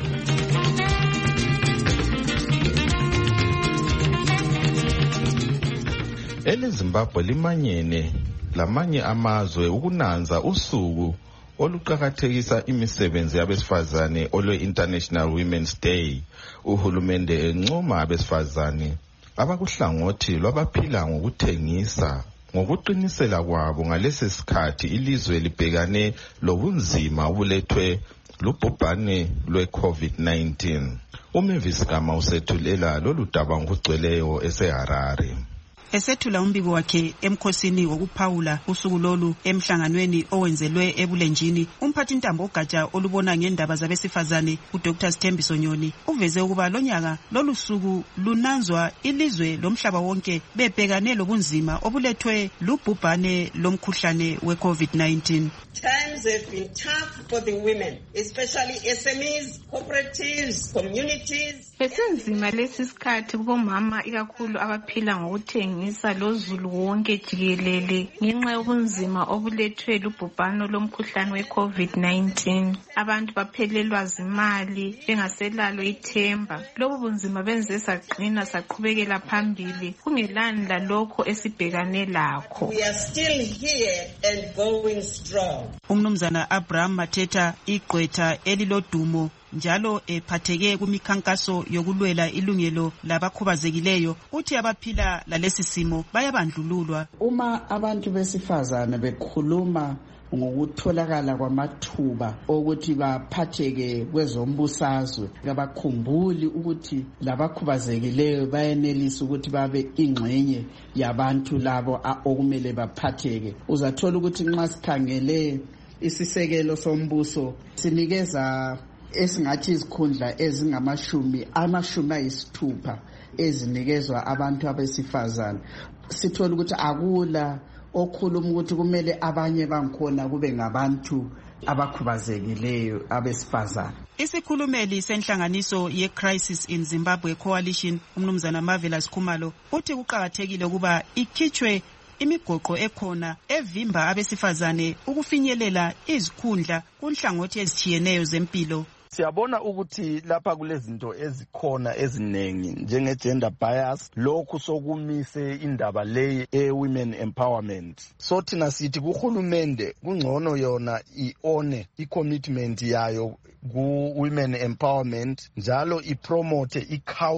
EleZimbabwe limanyene lamanye amazwe ukunanza usuku oluqakathekisa imisebenzi yabesifazane olwe-International Women's Day. Uhulumende encoma abesifazane abakuhlangothi lwabaphila ngokuthengisa ngokuqinisela kwabo ngalesi sikhathi ilizwe libhekane lobunzima obulethwe lubhubhane lwe-COVID nineteen. uMavis Gama usethulela lolu daba ngokugcweleyo eseHarare.
Esethula umbiko wakhe emkhosini wokuphawula usuku lolu emhlanganweni owenzelwe ebulenjini, umphathi ntambo ogatsha olubona ngendaba zabesifazane uDr Sthembiso Nyoni uveze ukuba lonyaka lolu suku lunanzwa ilizwe lomhlaba wonke bebhekane lobunzima obulethwe lubhubhane lomkhuhlane we-COVID nineteen.
Times have been tough for the women, especially S M Es, cooperatives, communities.
Besenzima lesi sikhathi kubomama ikakhulu abaphila ngokuthengisa lozulu wonke jikelele ngenxa yobunzima obulethwe lubhubhano lomkhuhlane we-COVID nineteen. Abantu baphelelwa zimali bengaselalo ithemba. Lobu bunzima benze saqina saqhubekela phambili kungelani lalokho esibhekane lakho.
We are still here and going strong.
Umnumzana Abraham Mateta igqwetha elilodumo njalo ephatheke kumikhankaso yokulwela ilungelo labakhubazekileyo uthi abaphila lalesi simo bayabandlululwa.
Uma abantu besifazane bekhuluma ngokutholakala kwamathuba okuthi baphatheke kwezombusazwe, abakhumbuli ukuthi labakhubazekileyo bayenelisa ukuthi babe ingxenye yabantu labo okumele baphatheke. Uzathola ukuthi nxa sikhangele isisekelo sombuso sinikeza esingathi izikhundla ezingamashumi amashumi ayisithupha ezinikezwa abantu abesifazane. Sithola ukuthi akula okhuluma ukuthi kumele abanye bangikhona kube ngabantu abakhubazekileyo abesifazane.
Isikhulumeli senhlanganiso ye-Crisis in Zimbabwe Coalition umnumzana Marvelous Khumalo uthi kuqakathekile ukuba ikhitshwe imigoqo ekhona evimba abesifazane ukufinyelela izikhundla kunhlangothi ezithiyeneyo zempilo.
Siyabona ukuthi lapha kulezinto ezikhona ezinengi njenge gender bias, lokhu sokumise indaba leyi e women empowerment. So thina sithi kuhulumende kungcono yona ione i-commitment yayo ku women empowerment njalo ipromote i-culture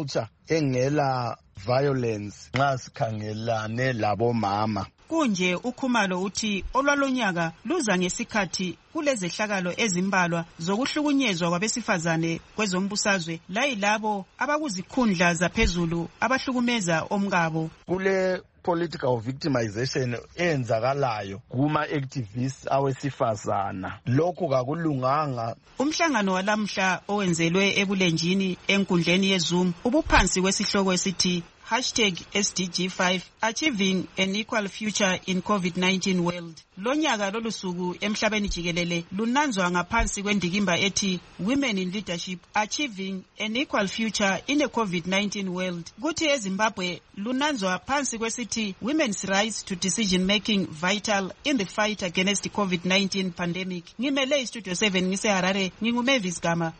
engela violence nxa sikhangelane labomama.
Kunje uKhumalo uthi olwalonyaka luza ngesikhathi kulezehlakalo ezimbalwa zokuhlukunyezwa kwabesifazane kwezombusazwe layilabo abakuzikhundla zaphezulu abahlukumeza omkabo.
Kule political victimization enzakalayo kuma activists awesifazana, lokho kakulunganga.
Umhlangano walamhla owenzelwe ebulenjini enkundleni yeZoom ubuphansi kwesihloko esithi hashtag S D G five Achieving an Equal Future in COVID nineteen World. Lonyaka lolusuku emhlabeni jikelele lunanzwa ngaphansi kwendikimba ethi Women in Leadership Achieving an Equal Future in a COVID nineteen World. Kuthi eZimbabwe lunanzwa phansi kwesithi Women's Rights to Decision Making Vital in the Fight Against the COVID nineteen Pandemic. Ngimele iStudio seven ngise Harare, nginguMavis Gama.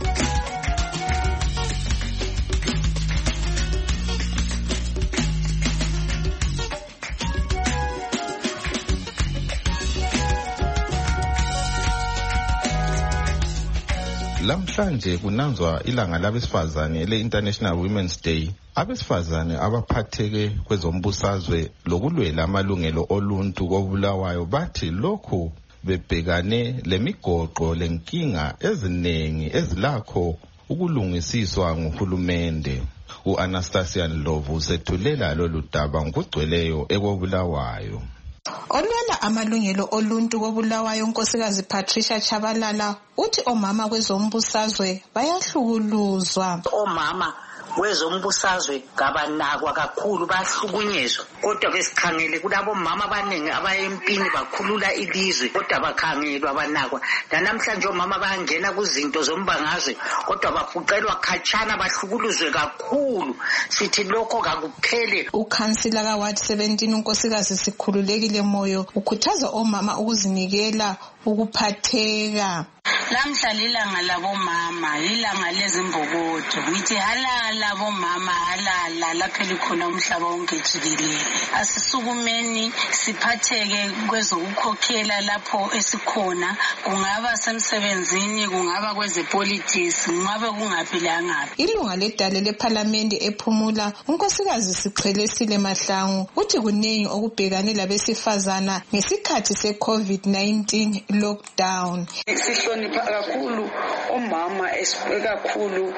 Lamhlanje kunanzwa ilanga labesifazane le-International Women's Day. Abesifazane abaphatheke kwezombusazwe lokulwela amalungelo oluntu kobulawayo bathi lokhu bebhekane lemigoqo lenkinga eziningi ezilakho ukulungisiswa nguhulumende. U-Anastasia Ndlovu sethulela lolu daba ngokugcweleyo ekobulawayo.
Olwela amalungelo oluntu kobulawayo unkosikazi Patricia Chabalala uthi omama kwezombusazwe bayahlukuluzwa.
Omama kwezombusazwe ngabanakwa kakhulu, bahlukunyezwa. Kodwa besikhangele kulabo mama abaningi abayempini bakhulula ilizwe kodwa bakhangelwa abanakwa. Namhlanje omama bayangena kuzinto zombangazwe kodwa bafuqelwa khatshana bahlukuluzwe kakhulu. Sithi lokho kakuphele.
Ukhansila ka Ward seventeen unkosikazi Sikhululekile Moyo ukhuthaza omama ukuzinikela ukuphatheka.
Lamhla lilanga labomama, ilanga lezimbokodo. Ngithi halala bomama, halala lapha likhona umhlaba wonke jikelele. Asisukumeni siphatheke kwezokukhokhela lapho esikhona, kungaba semsebenzini, kungaba kwezepolitics, kungaba kungaphi langaphi.
Ilunga ledale leParliament ephumula unkosikazi Siqhelesile Mahlangu uthi kuningi okubhekane labesifazana ngesikhathi seCovid nineteen lockdown.
Sihlonipha kakhulu omama kakhulu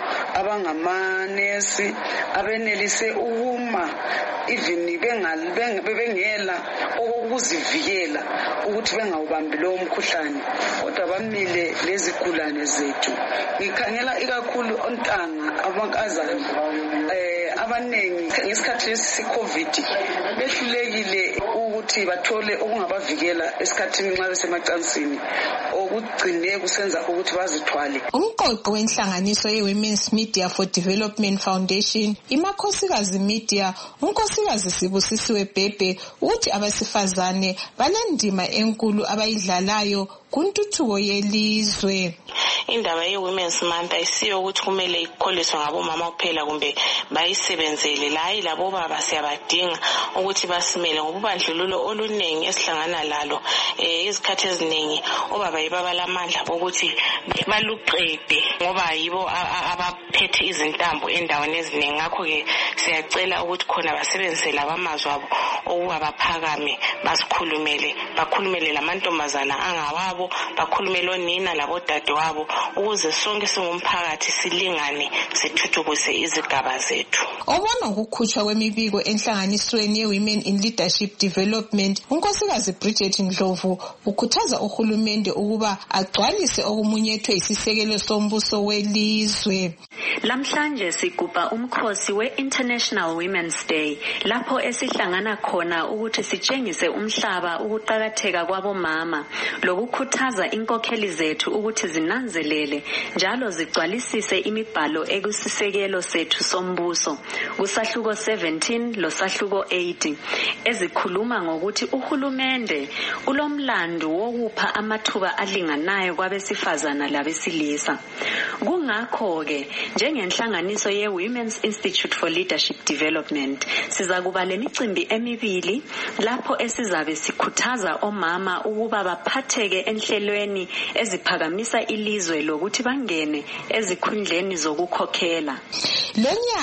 abangamanesi abenelise ukuma even bengela okuzivikela ukuthi bengawubambi lo mkhuhlane, kodwa bamile lezigulane zethu. Ngikhangela ikakhulu ontanga abankazana eh abanengi ngesikhathi lesi-COVID behlulekile ukuthi bathole okungabavikela esikhathini nxa besemacansini okugcine kusenza ukuthi bazithwale.
Umqoqo wenhlanganiso ye-Women's Media for Development Foundation imakhosikazi media unkosikazi Sibusisiwe Bhebhe uthi abesifazane banendima enkulu abayidlalayo kuntuthuko yelizwe.
Indaba ye-Women's Month ayisiyo ukuthi kumele ikholiswe ngabomama kuphela kumbe bayisebenzele, layi labo baba siyabadinga ukuthi basimele ngobandlululo oluningi esihlangana lalo eh izikhathi eziningi obaba yibaba lamandla ukuthi baluqede ngoba yibo abaphethe izintambo endaweni eziningi. Ngakho ke siyacela ukuthi khona basebenzele abamazwi abo okuba baphakame basikhulumele, bakhulumele lamantombazana angawabo, bakhulumele onina labodadewabo ukuze sonke singumphakathi silingane sithuthukise izigaba zethu.
Obona ukukhutshwa kwemibiko enhlanganisweni ye-Women in Leadership Development unkosikazi Bridget Ndlovu ukhuthaza uhulumende ukuba agcwalise okumunyethwe isisekelo sombuso welizwe.
Lamhlanje sigubha umkhosi we-International Women's Day lapho esihlangana khona ukuthi sitshengise umhlaba ukuqakatheka kwabomama lokukhuthaza inkokheli zethu ukuthi zinanzelele njalo zigcwalisise imibhalo ekusisekelo sethu sombuso kusahluko seventeen losahluko eighty ezikhuluma ngokuthi uhulumende ulomlando wokupha amathuba alinganayo kwabesifazana labesilisa. Kungakho ke njengenhlanganiso ye-Women's Institute for Leadership Development sizakuba lemicimbi emibili lapho esizabe sikhuthaza omama ukuba baphatheke enhlelweni eziphakamisa ilizwe lokuthi bangene ezikhundleni zokukhokhela.
Lonyaka ila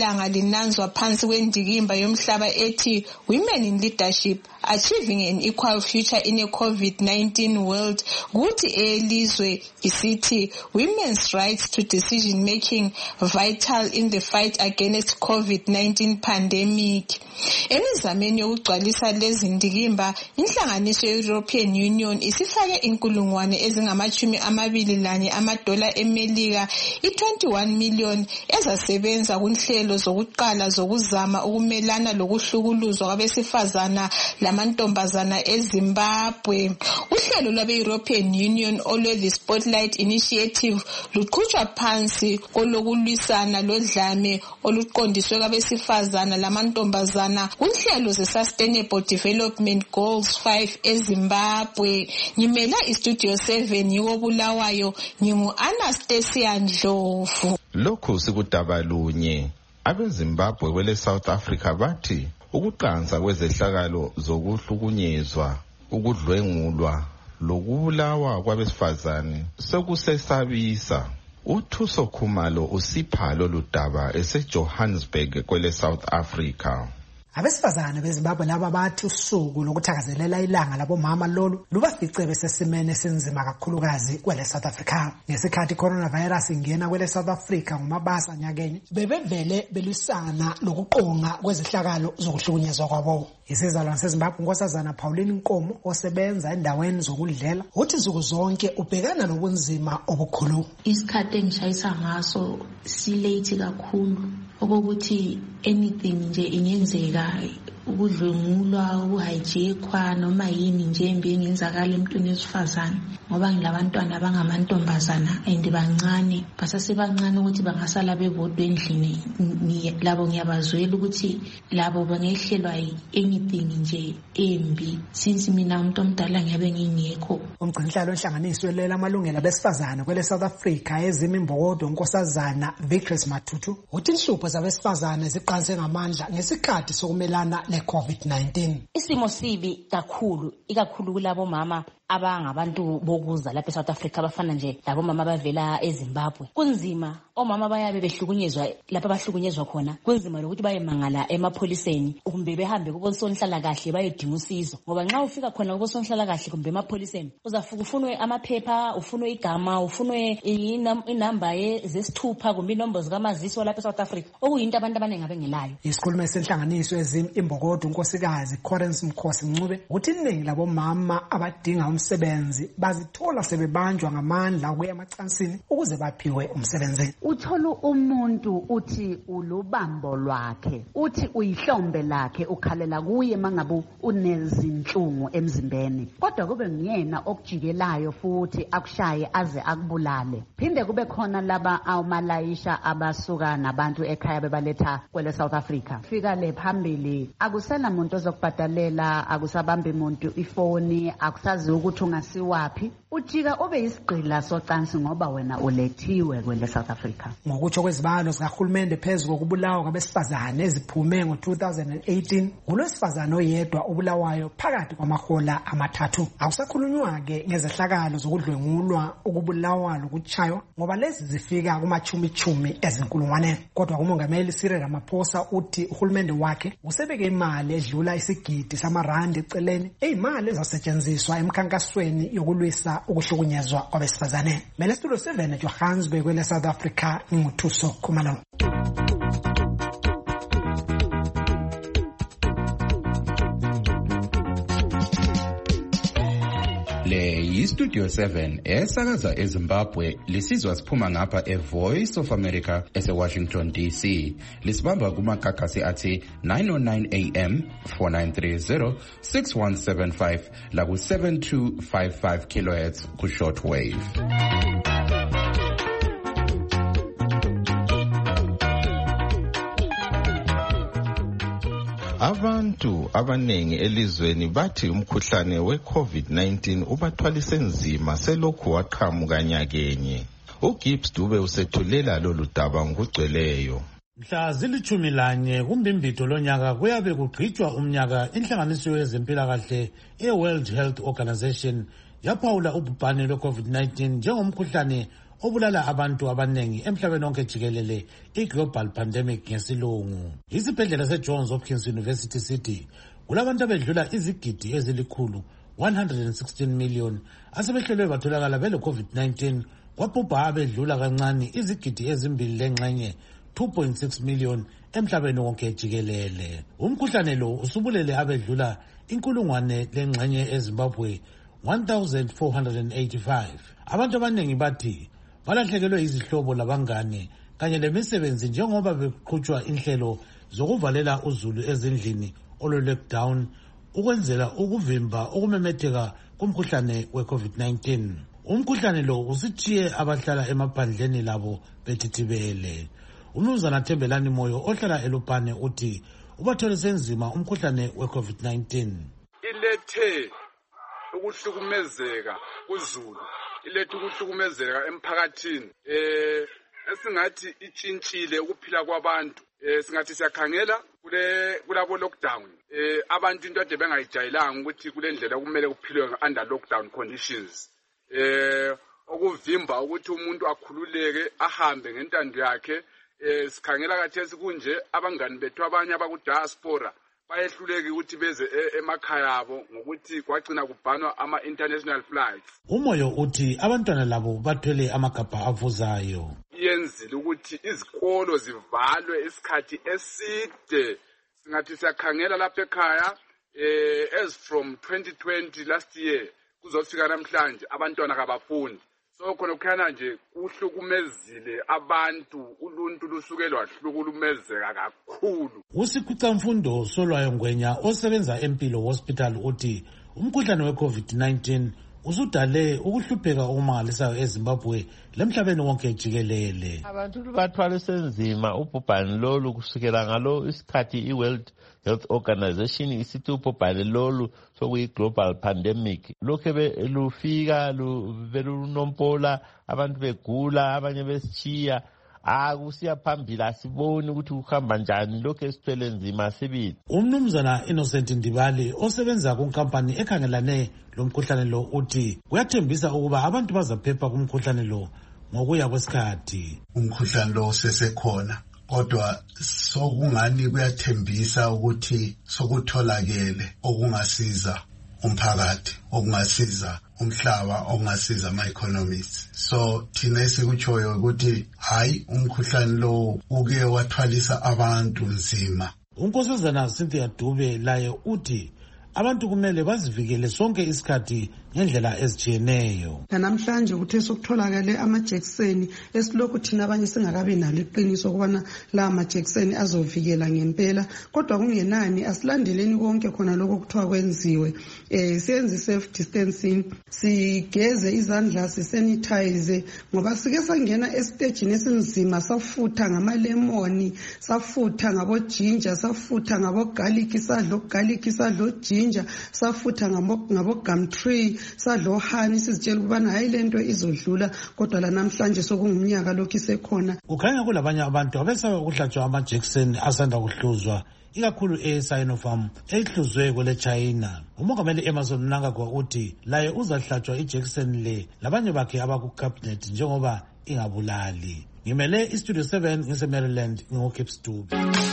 ilanga linanzwa phansi kwendikimba yomhlaba ethi Women in Leadership Achieving an Equal Future in a COVID nineteen World, kuthi elizwe isithi Women's Rights to Decision Making Vital in the Fight Against COVID nineteen Pandemic. Emizameni yokugcwalisa lezi ndikimba, inhlanganiso ye-European Union isifake inkulungwane ezingamachumi amabili lanye amadola emelika i-twenty-one million ezasebenza kunhlelo zokuqala zokuzama ukumelana lokuhlukuluzwa kwabesifazana lamantombazana eZimbabwe. Uhlelo lwabe-European Union olwe-The Spotlight Initiative luqhutshwa phansi kolokulwisana lodlame oluqondiswe kwabesifazana lamantombazana kunhlelo ze-Sustainable Development Goals five eZimbabwe. Ngimela iStudio seven yikobulawayo, ngingu-Anastasia Ndlovu.
Lokhu sikudaba lunye. AbeZimbabwe kwele South Africa bathi ukuqansa kwezehlakalo zokuhlukunyezwa, ukudlwengulwa lokubulawa kwabesifazane sekusesabisa. uThuso Khumalo usipha lolu daba eseJohannesburg kwele South Africa.
Abesifazane beZimbabwe laba bathi usuku lokuthakazelela ilanga labomama lolu lubafice besesimene senzima kakhulukazi kwele South Africa. Ngesikhathi coronavirus ingena kwele South Africa ngumabasa nyakenye, bebevele belisana lokuqonga kwezihlakalo zokuhlukunyezwa kwabo. Isizalwane seZimbabwe uNkosazana Pauline Nkomo osebenza endaweni zokudlela uthi insuku zonke ubhekana nobunzima obukhulu.
Isikhathi engishayisa ngaso silate kakhulu, okokuthi anything nje ingenzeka, ukudlwengulwa, ukuhijekwa noma yini nje embi engenzakala emntwini wesifazane, ngoba ngilabantwana abangamantombazana and bancane, basasebancane ukuthi bangasala bebodwa endlini. Labo ngiyabazwela ukuthi labo bangehlelwa anything nje embi since mina umuntu omdala ngiyabe ngingekho.
Umgcinhlalo ohlanganiswe lela amalungelo abesifazane kwele South Africa ezimi imbokodo uNkosazana Victory Mathutu uthi inhlupho zabesifazane ziqanse ngamandla ngesikhathi sokumelana ne-COVID nineteen.
Isimo sibi kakhulu, ikakhulu kulabo mama abangabantu bokuza lapha eSouth Africa abafana nje labo mama bavela eZimbabwe. Kunzima, omama bayabe behlukunyezwa lapha bahlukunyezwa khona. Kunzima lokuthi bayemangala emapholiseni kumbe behambe kubosonhlala kahle bayedinga usizo, ngoba nxa ufika khona kubosonhlala kahle kumbe emapholiseni uzafuka ufunwe amaphepha, ufunwe igama, ufunwe inamba yezesithupha kumbe inombolo zikamazisi lapha eSouth Africa, okuyinto abantu abaningi abengelayo.
Isikhulumi senhlanganiso ezimi imbokodo uNkosikazi Correns Mkhosi Ncube uthi iningi labo mama abadinga umsebenzi bazithola sebebanjwa ngamandla ukuya emacansini ukuze baphiwe umsebenzi.
Uthola umuntu uthi ulubambo lwakhe, uthi uyihlombe lakhe, ukhalela kuye mangabe unezinhlungu emzimbeni, kodwa kube nguyena okujikelayo futhi akushaye aze akubulale. Phinde kube khona laba awumalayisha abasuka nabantu ekhaya bebaletha kwele South Africa. Fika le phambili akusela umuntu ozokubhadalela, akusabambi umuntu ifoni, akusazi ukuthi ungasiwapi, ujika ube isigqila socansi ngoba wena ulethiwe kwele South Africa.
Ngokutsho kwezibalo zikahulumende phezu kokubulawa kwabesifazane eziphume ngo two thousand eighteen, kulwesifazane oyedwa obulawayo phakathi kwamahola amathathu. Akusakhulunywa-ke ngezehlakalo zokudlwengulwa, ukubulawa lokutshaywa, ngoba lezi zifika kumachumi-chumi ezinkulungwane. Kodwa umongameli Cyril Ramaphosa uthi uhulumende wakhe usebeke imali edlula isigidi samarandi eceleni, eyimali ezasetshenziswa emkhankasweni yokulwisa ukuhlukunyezwa kwabesifazane. Mele Studio seven eJohannesburg kwele South Africa, nguthuso Khumalo.
Le yiStudio seven esakaza eZimbabwe, lisizwa siphuma ngapha eVoice of America eseWashington D C. Lisibamba kumakhakhasi athi nine oh nine A M, four nine three zero, six one seven five laku seven two five five kilohertz ku shortwave.
Abantu abanengi elizweni bathi umkhuhlane we-COVID nineteen ubathwalise nzima selokhu waqhamuka nyakenye. uGibbs Dube usethulela lolu daba ngokugcweleyo.
Mhla zilithumi lanye kumbimbitho lonyaka kuyabe kugqitshwa umnyaka inhlanganiso yezempilakahle e-World Health Organization yaphawula ubhubhane lwe-COVID nineteen njengomkhuhlane obulala abantu abanengi emhlabeni wonke jikelele, i-global pandemic ngesilungu. Isibhedlela se-Johns Hopkins University City kulabantu abedlula izigidi ezilikhulu one hundred sixteen million asebehlelwe batholakala bele COVID nineteen, kwabhubha abedlula kancane izigidi ezimbili lengxenye two point six million emhlabeni wonke jikelele. Umkhuhlane lo usubulele abedlula inkulungwane lengxenye eZimbabwe one thousand four hundred eighty-five. Abantu abaningi bathi balahlekelwe izihlobo labangane kanye lemisebenzi njengoba beqhutshwa inhlelo zokuvalela uzulu ezindlini olo-lockdown ukwenzela ukuvimba ukumemetheka kumkhuhlane we-COVID nineteen. Umkhuhlane lo usithiye abahlala emaphandleni labo bethithibele. Umnumzana Thembelani Moyo ohlala eLupane uthi ubatholise nzima umkhuhlane we-COVID nineteen.
Ilethe ukuhlukumezeka kuzulu, ilethe ukuhlukumezeka emphakathini. Eh esingathi itshintshile ukuphila kwabantu. Eh singathi siyakhangela kule kulabo lockdown. Eh abantu into ade bengayijayelanga ukuthi kule ndlela kumele kuphilwe under lockdown conditions. Eh okuvimba ukuthi umuntu akhululeke ahambe ngentando yakhe. Eh sikhangela kathesi kunje abangani bethu abanye abaku diaspora bayehluleki ukuthi beze emakhaya abo ngokuthi kwagcina kubhanwa ama international flights.
Umoyo uthi abantwana labo bathwele amagabha avuzayo.
Yenzile ukuthi izikolo zivalwe isikhathi eside. Singathi siyakhangela lapha ekhaya eh as from twenty twenty last year kuzofika namhlanje abantwana kabafundi. So khona kukhana nje uhlukumezile abantu, uluntu lusuke lwahlukumezeka kakhulu.
Usikhutha mfundo Solwayo Ngwenya osebenza empilo hospital uthi umkhuhlane we-COVID nineteen usudale ukuhlupheka okumangalisayo eZimbabwe lemhlabeni wonke jikelele.
Abantu bathwala senzima ubhubhane lolu kusukela ngalo isikhathi i-World Health Organization isithi ubhubhane lolu sokuyi-global pandemic. Lokhe belufika belunompola, abantu begula, abanye besitshiya. Akusiya phambili asiboni ukuthi kuhamba njani, lokho esithwele nzima sibili.
Umnumzana Innocent Ndibali osebenza kunkampani ekhangelane lomkhuhlane lo uthi kuyathembisa ukuba abantu bazaphepha kumkhuhlane lo ngokuya kwesikhathi.
Umkhuhlane lo sesekhona kodwa sokungani kuyathembisa ukuthi sokutholakele okungasiza umphakathi, okungasiza umhlaba, okungasiza ama-economies. So thina esikutshoyo ukuthi hayi umkhuhlane lo uke wathwalisa abantu nzima.
Unkosazana Cynthia Dube laye uthi abantu kumele bazivikele sonke isikhathi ngendlela ezitshiyeneyo.
Namhlanje kuthe sokutholakale amajekiseni esilokhu thina abanye singakabi nalo iqiniso ukubana la majekiseni azovikela ngempela, kodwa kungenani asilandeleni konke khona lokho kuthiwa kwenziwe. Eh siyenze safe distancing, sigeze izandla, sisanitize, ngoba sike sangena esitagini esinzima safutha ngamalemoni, safutha ngabo ginger, safutha ngabo garlic, sadlo garlic, sadlo ginger, safutha ngabo ngabo gumtree, sadlo hani, sizitshela ukubana hayi lento izodlula, kodwa la namhlanje sokungumnyaka lokhu isekhona.
Kukhanya kulabanye abantu abesaba ukuhlatshwa amajekiseni asanda kuhluzwa, ikakhulu e-Sinopharm ehluzwe kwele China. Umongameli Emerson Mnangagwa uthi laye uzahlatshwa ijekiseni le labanye bakhe abaku-cabinet njengoba ingabulali. Ngimele iStudio seven ngise-Maryland ngingo-Cape Stube.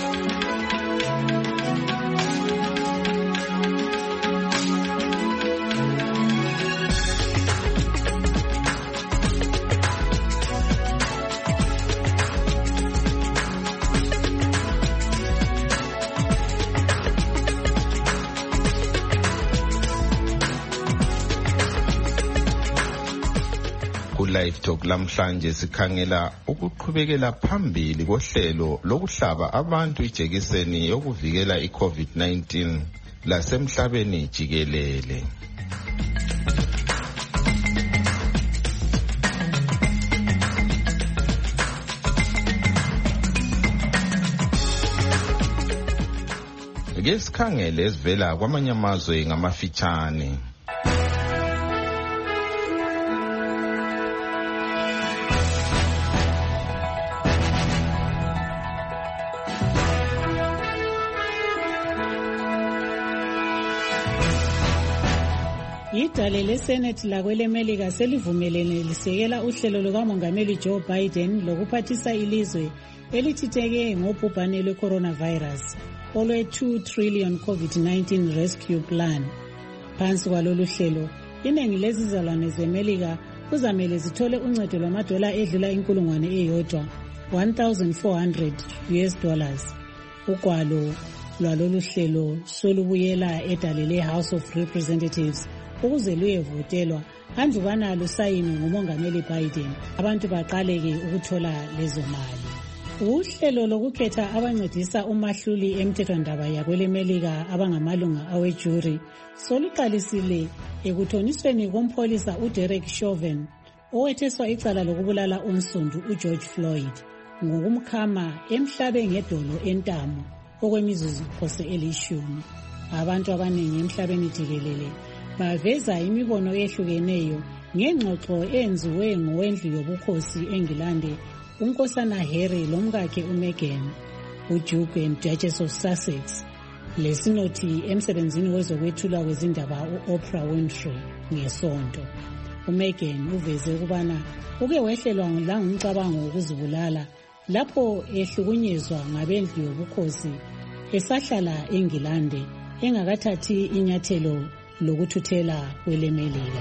Live Talk lamhlanje sikhangela ukuqhubekela phambili kohlelo lokuhlaba abantu ijekiseni yokuvikela i-COVID nineteen lasemhlabeni jikelele. Ke sikhangele esivela kwamanye amazwe ngamafitshane.
Idale leSenate lakwelemelika selivumelene lisekela uhlelo lukamongameli Joe Biden lokuphathisa ilizwe elithitheke ngobhubhane lwe-coronavirus olwe-two trillion COVID nineteen Rescue Plan. Phansi kwalolu hlelo, iningi lezizalwane zemelika kuzamele zithole uncedo lwamadola edlula inkulungwane eyodwa one thousand four hundred U S dollars. Ugwalo lwalolu hlelo solubuyela edale le-House of Representatives ukuze luyevotelwa andlukana lusayinwe ngumongameli Biden abantu baqaleke ukuthola lezo mali. Uhlelo lokukhetha abancedisa umahluli emthethwandaba yakwelemelika abangamalunga awejuri soluqalisile ekuthonisweni kompholisa uDerek Chauvin owetheswa icala lokubulala unsundu uGeorge Floyd ngokumkhama emhlabe ngedolo entamo okwemizuzu phose elishumi. Abantu abaningi emhlabeni jikelele baveza imibono ehlukeneyo ngengxoxo enziwe ngowendlu yobukhosi eNgilande unkosana Harry lomkakhe uMeghan, uDuke and Duchess of Sussex, lesinothi emsebenzini wezokwethulwa kwezindaba u-Oprah Winfrey ngesonto. uMeghan uveze ukubana uke wehlelwa langumcabango wokuzibulala lapho ehlukunyezwa ngabendlu yobukhosi esahlala eNgilande engakathathi inyathelo lokuthuthela kwelemelika.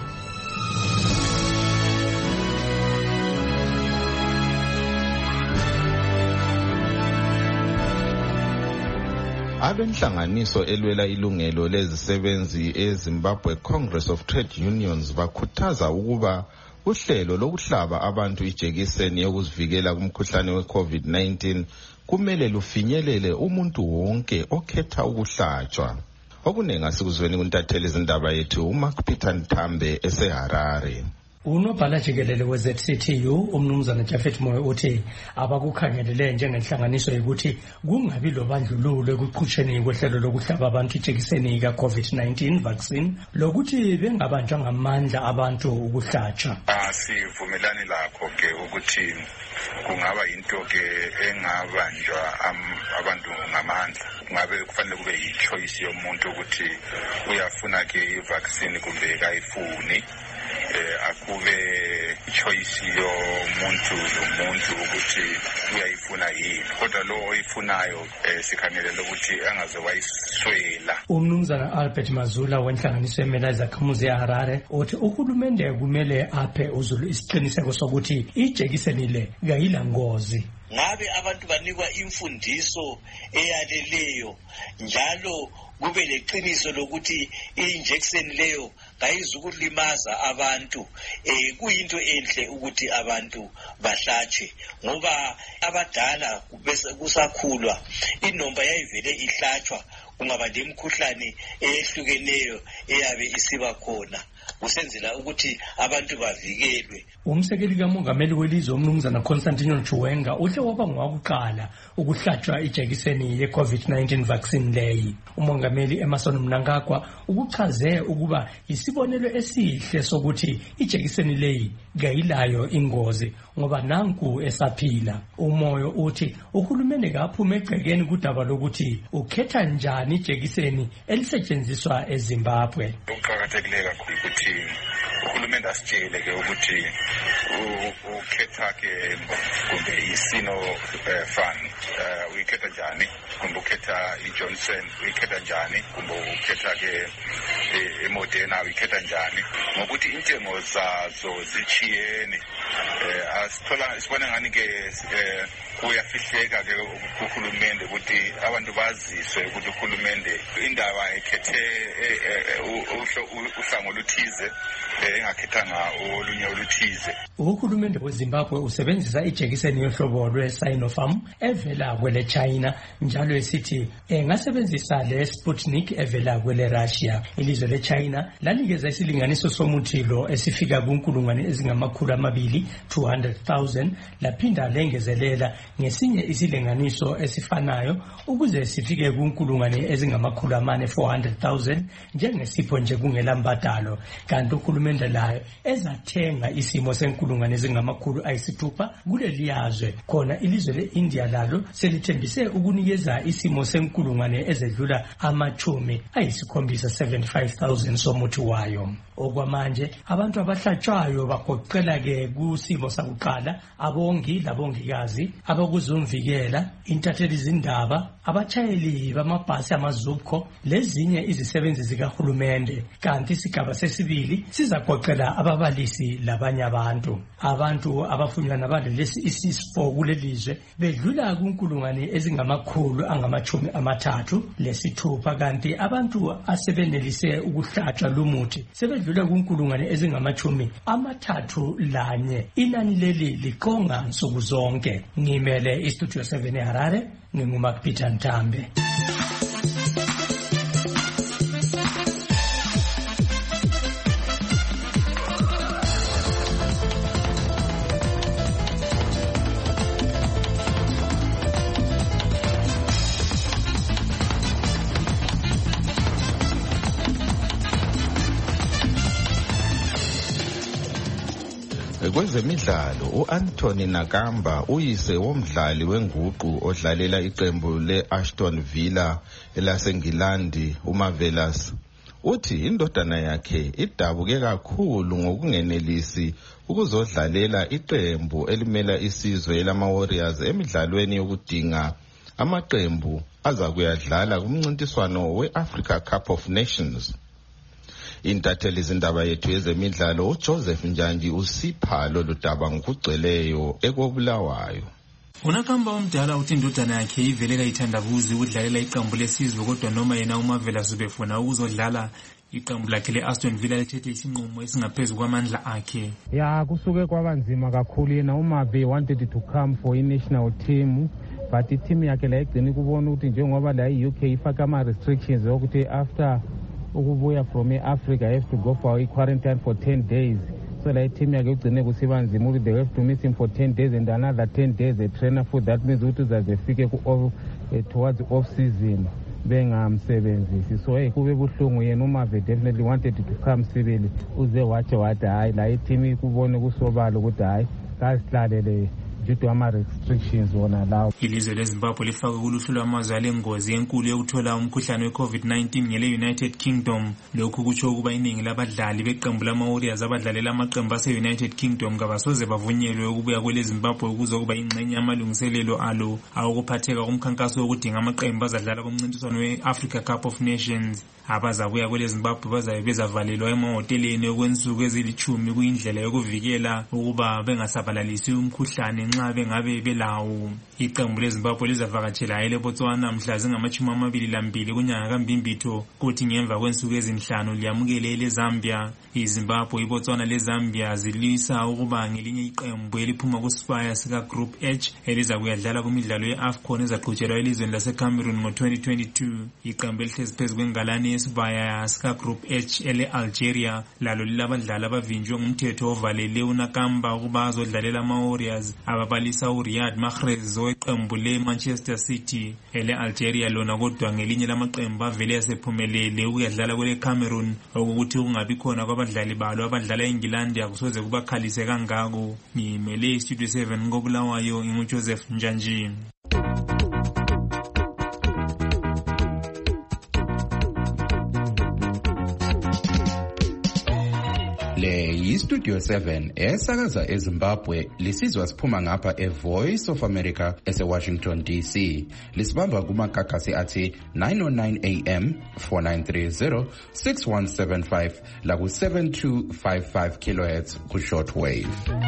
Abenhlanganiso elwela ilungelo lezisebenzi eZimbabwe Congress of Trade Unions bakhuthaza ukuba uhlelo lokuhlaba abantu ijekiseni yokuzivikela kumkhuhlane we-COVID nineteen kumele lufinyelele umuntu wonke okhetha ukuhlatshwa. Okunenga sikuzweni kuntatheli izindaba yethu uMark Peter Nthambe eseHarare.
Unobhala jikelele we-Z C T U umnumzana Jafet Moyo uthi abakukhangelele njengenhlanganiso yokuthi kungabi lobandlululo ekuqhutsheni kohlelo lokuhlaba abantu ijekiseni ka-COVID nineteen vaccine lokuthi bengabanjwa ngamandla abantu ukuhlatshwa.
Asivumelani lakho ke ukuthi kungaba into ke engabanjwa abantu ngamandla. Ngabe kufanele kube yi-choice yomuntu ukuthi uyafuna ke i-vaccine kumbe kayifuni. Eh, akube choice yomuntu lomuntu ukuthi uyayifuna yini, kodwa lo oyifunayo eh, sikhangelele ukuthi angaze wayiswela.
Umnumzana Albert Mazula wenhlanganiso emela izakhamuzi eHarare uthi uhulumende kumele aphe uZulu isiqiniseko sokuthi ijekiseni le kayila ngozi.
Ngabe abantu banikwa imfundiso eyaleleyo njalo kube leqiniso lokuthi i-injection leyo kayizukulimaza abantu. Eh kuyinto enhle ukuthi abantu bahlatshwe ngoba abadala kusakhulwa inomba yayivele ihlatshwa kungaba lemkhuhlane ehlukeneyo eyabe isiba khona kusenzela ukuthi abantu bavikelwe.
Umsekeli kamongameli welizwe umnumzana Constantino Chiwenga uhle waba ngowakuqala ukuhlatshwa ijekiseni ye-COVID nineteen vaccine leyi. Umongameli Emerson Mnangagwa ukuchaze ukuba isibonelo esihle sokuthi ijekiseni leyi kayilayo ingozi ngoba nanku esaphila. Umoyo uthi uhulumende kaphume egcekeni kudaba lokuthi ukhetha njani ijekiseni elisetshenziswa eZimbabwe.
Ukuqakathekile kakhulu ukuthi uhulumende asitshele ke ukuthi ukhetha ke kumbe isino fund uyikhetha njani, kumbe ukhetha iJohnson uyikhetha njani, kumbe ukhetha ke eModena uyikhetha njani, ngokuthi intengo zazo zichiyene. Asithola sibona ngani ke kuyafihleka ke uhulumende ukuthi abantu baziswe ukuthi uhulumende indaba ekhethe uhlango oluthize engakhethanga olunye oluthize.
Uhulumende weZimbabwe usebenzisa ijekiseni yohlobo lwe-Sinopharm evela kwele China njalo esithi engasebenzisa le Sputnik evela kwele Russia. Ilizwe le China lanikeza isilinganiso somuthi lo esifika kunkulungwane ezingamakhulu amabili two hundred thousand laphinda lengezelela ngesinye isilinganiso esifanayo ukuze sifike kunkulungwane ezingamakhulu amane four hundred thousand njengesipho nje kungela mbadalo, kanti uhulumende layo ezathenga isimo senkulungwane ezingamakhulu ayisithupha kuleli yazwe. Khona ilizwe le-India lalo selithembise ukunikeza isimo senkulungwane ezedlula amachumi ayisikhombisa seventy-five thousand somuthi wayo. Okwamanje abantu abahlatshwayo bagoqela ke kusimo sakuqala abongi labongikazi abakuzumvikela, intatheli zindaba, abatshayeli bamabhasi amazubko lezinye izisebenzi zikahulumende, kanti isigaba sesibili sizagoqela ababalisi labanye abantu. Abantu abafunyanwa balesi isifo kulelizwe bedlula kunkulungwane ezingamakhulu angamachumi amathathu lesithupha, kanti abantu asebenelise ukuhlatshwa lumuthi sebedlula kunkulungwane ezingamachumi amathathu lanye. Inani leli liqonga nsuku zonke. Ngimele iStudio seven eHarare, nginguMark Peter Ntambe.
Kwezemidlalo, u-Anthony Nakamba uyise womdlali wenguqu odlalela iqembu le-Aston Villa elaseNgilandi uMarvelous uthi indodana yakhe idabuke kakhulu ngokungenelisi ukuzodlalela iqembu elimela isizwe lama-Warriors emidlalweni yokudinga amaqembu aza kuyadlala kumncintiswano we-Africa Cup of Nations. Intatheli zindaba yethu yezemidlalo uJoseph Njanji usipha lolu daba ngokugcweleyo ekobulawayo.
Unakamba omdala uthi indodana yakhe ivele kayithandabuzi ukudlalela iqembu lesizwe, kodwa noma yena uMarvelous ubefuna ukuzodlala iqembu lakhe le-Aston Villa lithethe isinqumo esingaphezu kwamandla akhe.
Ya kusuke kwabanzima kakhulu, yena uMarve wanted to come for i-national team, but i-team yakhe la igcina kubona ukuthi njengoba la i-U K ifaka ama-restrictions ukuthi after ukubuya from Africa have to go for a quarantine for ten days. So like team yakhe ugcine kusiba nzima ukuthi they have to miss him for ten days and another ten days a trainer for that means ukuthi uzazefike ku towards off season bengamsebenzisi. So hey kube buhlungu, yena uMarve definitely wanted to come sibili uze wathi wathi hayi la i-team kubone kusobala ukuthi hayi kasihlalele due to ama-restrictions wona lawo.
Ilizwe leZimbabwe lifake kuluhlu lwamazwe alengozi enkulu yokuthola umkhuhlane we-COVID nineteen ngele-United Kingdom. Lokhu kutsho ukuba iningi labadlali beqembu lama-Warriors abadlalela amaqembu ase-United Kingdom kabasoze bavunyelwe ukubuya kweleZimbabwe ukuze kuba ingxenye yamalungiselelo alo awokuphatheka kumkhankaso wokudinga amaqembu azadlala kumncintiswano we-Africa Cup of Nations. Abazabuya kweleZimbabwe bazabe bezavalelwa emahoteleni okwensuku ezilithumi kuyindlela yokuvikela ukuba bengasabalalisi umkhuhlane nxa bengabe belawo. Iqembu leZimbabwe lizavakatshela eLebotswana mhla zingamachumi amabili lambili kunyanga kaMbimbitho, kuthi ngemva kwensuku ezinhlanu liyamukele eleZambia. iZimbabwe, iBotswana leZambia zilwisa ukuba ngelinye iqembu eliphuma kuSpire sika Group H eliza kuyadlala kumidlalo ye-AFCON ezaqhutshelwa elizweni laseCameroon ngo-twenty twenty-two. Iqembu elihlezi phezu kwengalani yesibaya sika Group H ele-Algeria lalo lilabadlali abavinjwe ngumthetho ovalele uNakamba ukuba azodlalela ama-Warriors ababalisa uRiyad Mahrez weqembu le-Manchester City. Ele-Algeria lona kodwa ngelinye lamaqembu avele yasephumelele ukuyadlala kwele-Cameroon, okukuthi kungabi khona kwabadlali balo abadlala eNgilandi akusoze kubakhalise kangako. Ngimele iStudio seven ngobulawayo, nginguJoseph Njanji.
Le yiStudio seven esakaza eZimbabwe, lisizwa siphuma ngapha eVoice of America eseWashington D C. Lisibamba kumakakasi athi nine oh nine A M, four nine three zero, six one seven five la ku seven two five five kilohertz ku shortwave.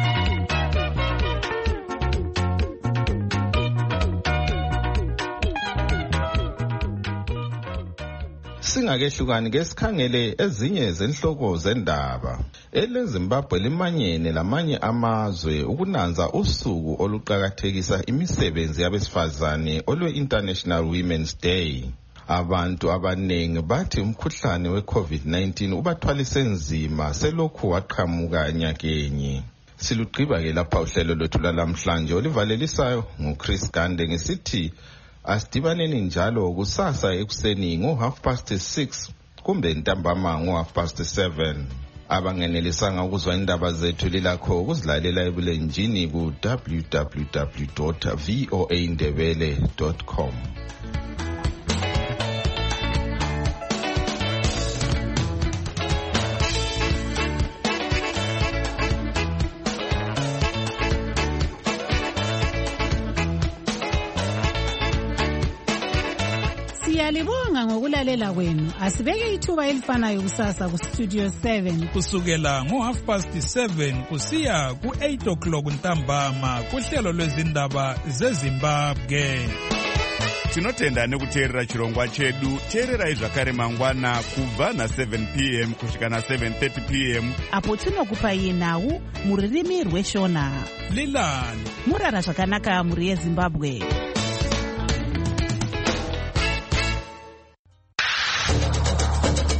Singakehlukani ke sikhangele ezinye zenhloko zendaba. EleZimbabwe limanyene lamanye amazwe ukunanza usuku oluqhakathekisa imisebenzi yabesifazane olwe-International Women's Day. Abantu abanengi bathi umkhuhlane we-COVID nineteen ubathwalise nzima selokhu waqhamuka nyakenye. Silugqiba-ke lapha uhlelo lwethu lwalamhlanje olivalelisayo nguChris Gande ngesithi asidibaneni njalo kusasa ekuseni ngo-half past six kumbe ntambama ngo-half past seven. Abangenelisanga ukuzwa indaba zethu lilakho ukuzilalela ebulenjini ku w w w dot v o a ndebele dot com.
Siyalibonga ngokulalela kwenu. Asibeke ithuba elifanayo kusasa ku Studio seven
kusukela ngo half past seven kusiya ku eight o'clock ntambama kuhlelo lwezindaba zeZimbabwe.
Tinotenda nekuteerera chirongwa chedu. Teererai zvakare mangwana kubva na seven p m kusvika na seven thirty p m
apo tinokupai nhau muririmi rweshona.
Lilani
murara zvakanaka muri yeZimbabwe.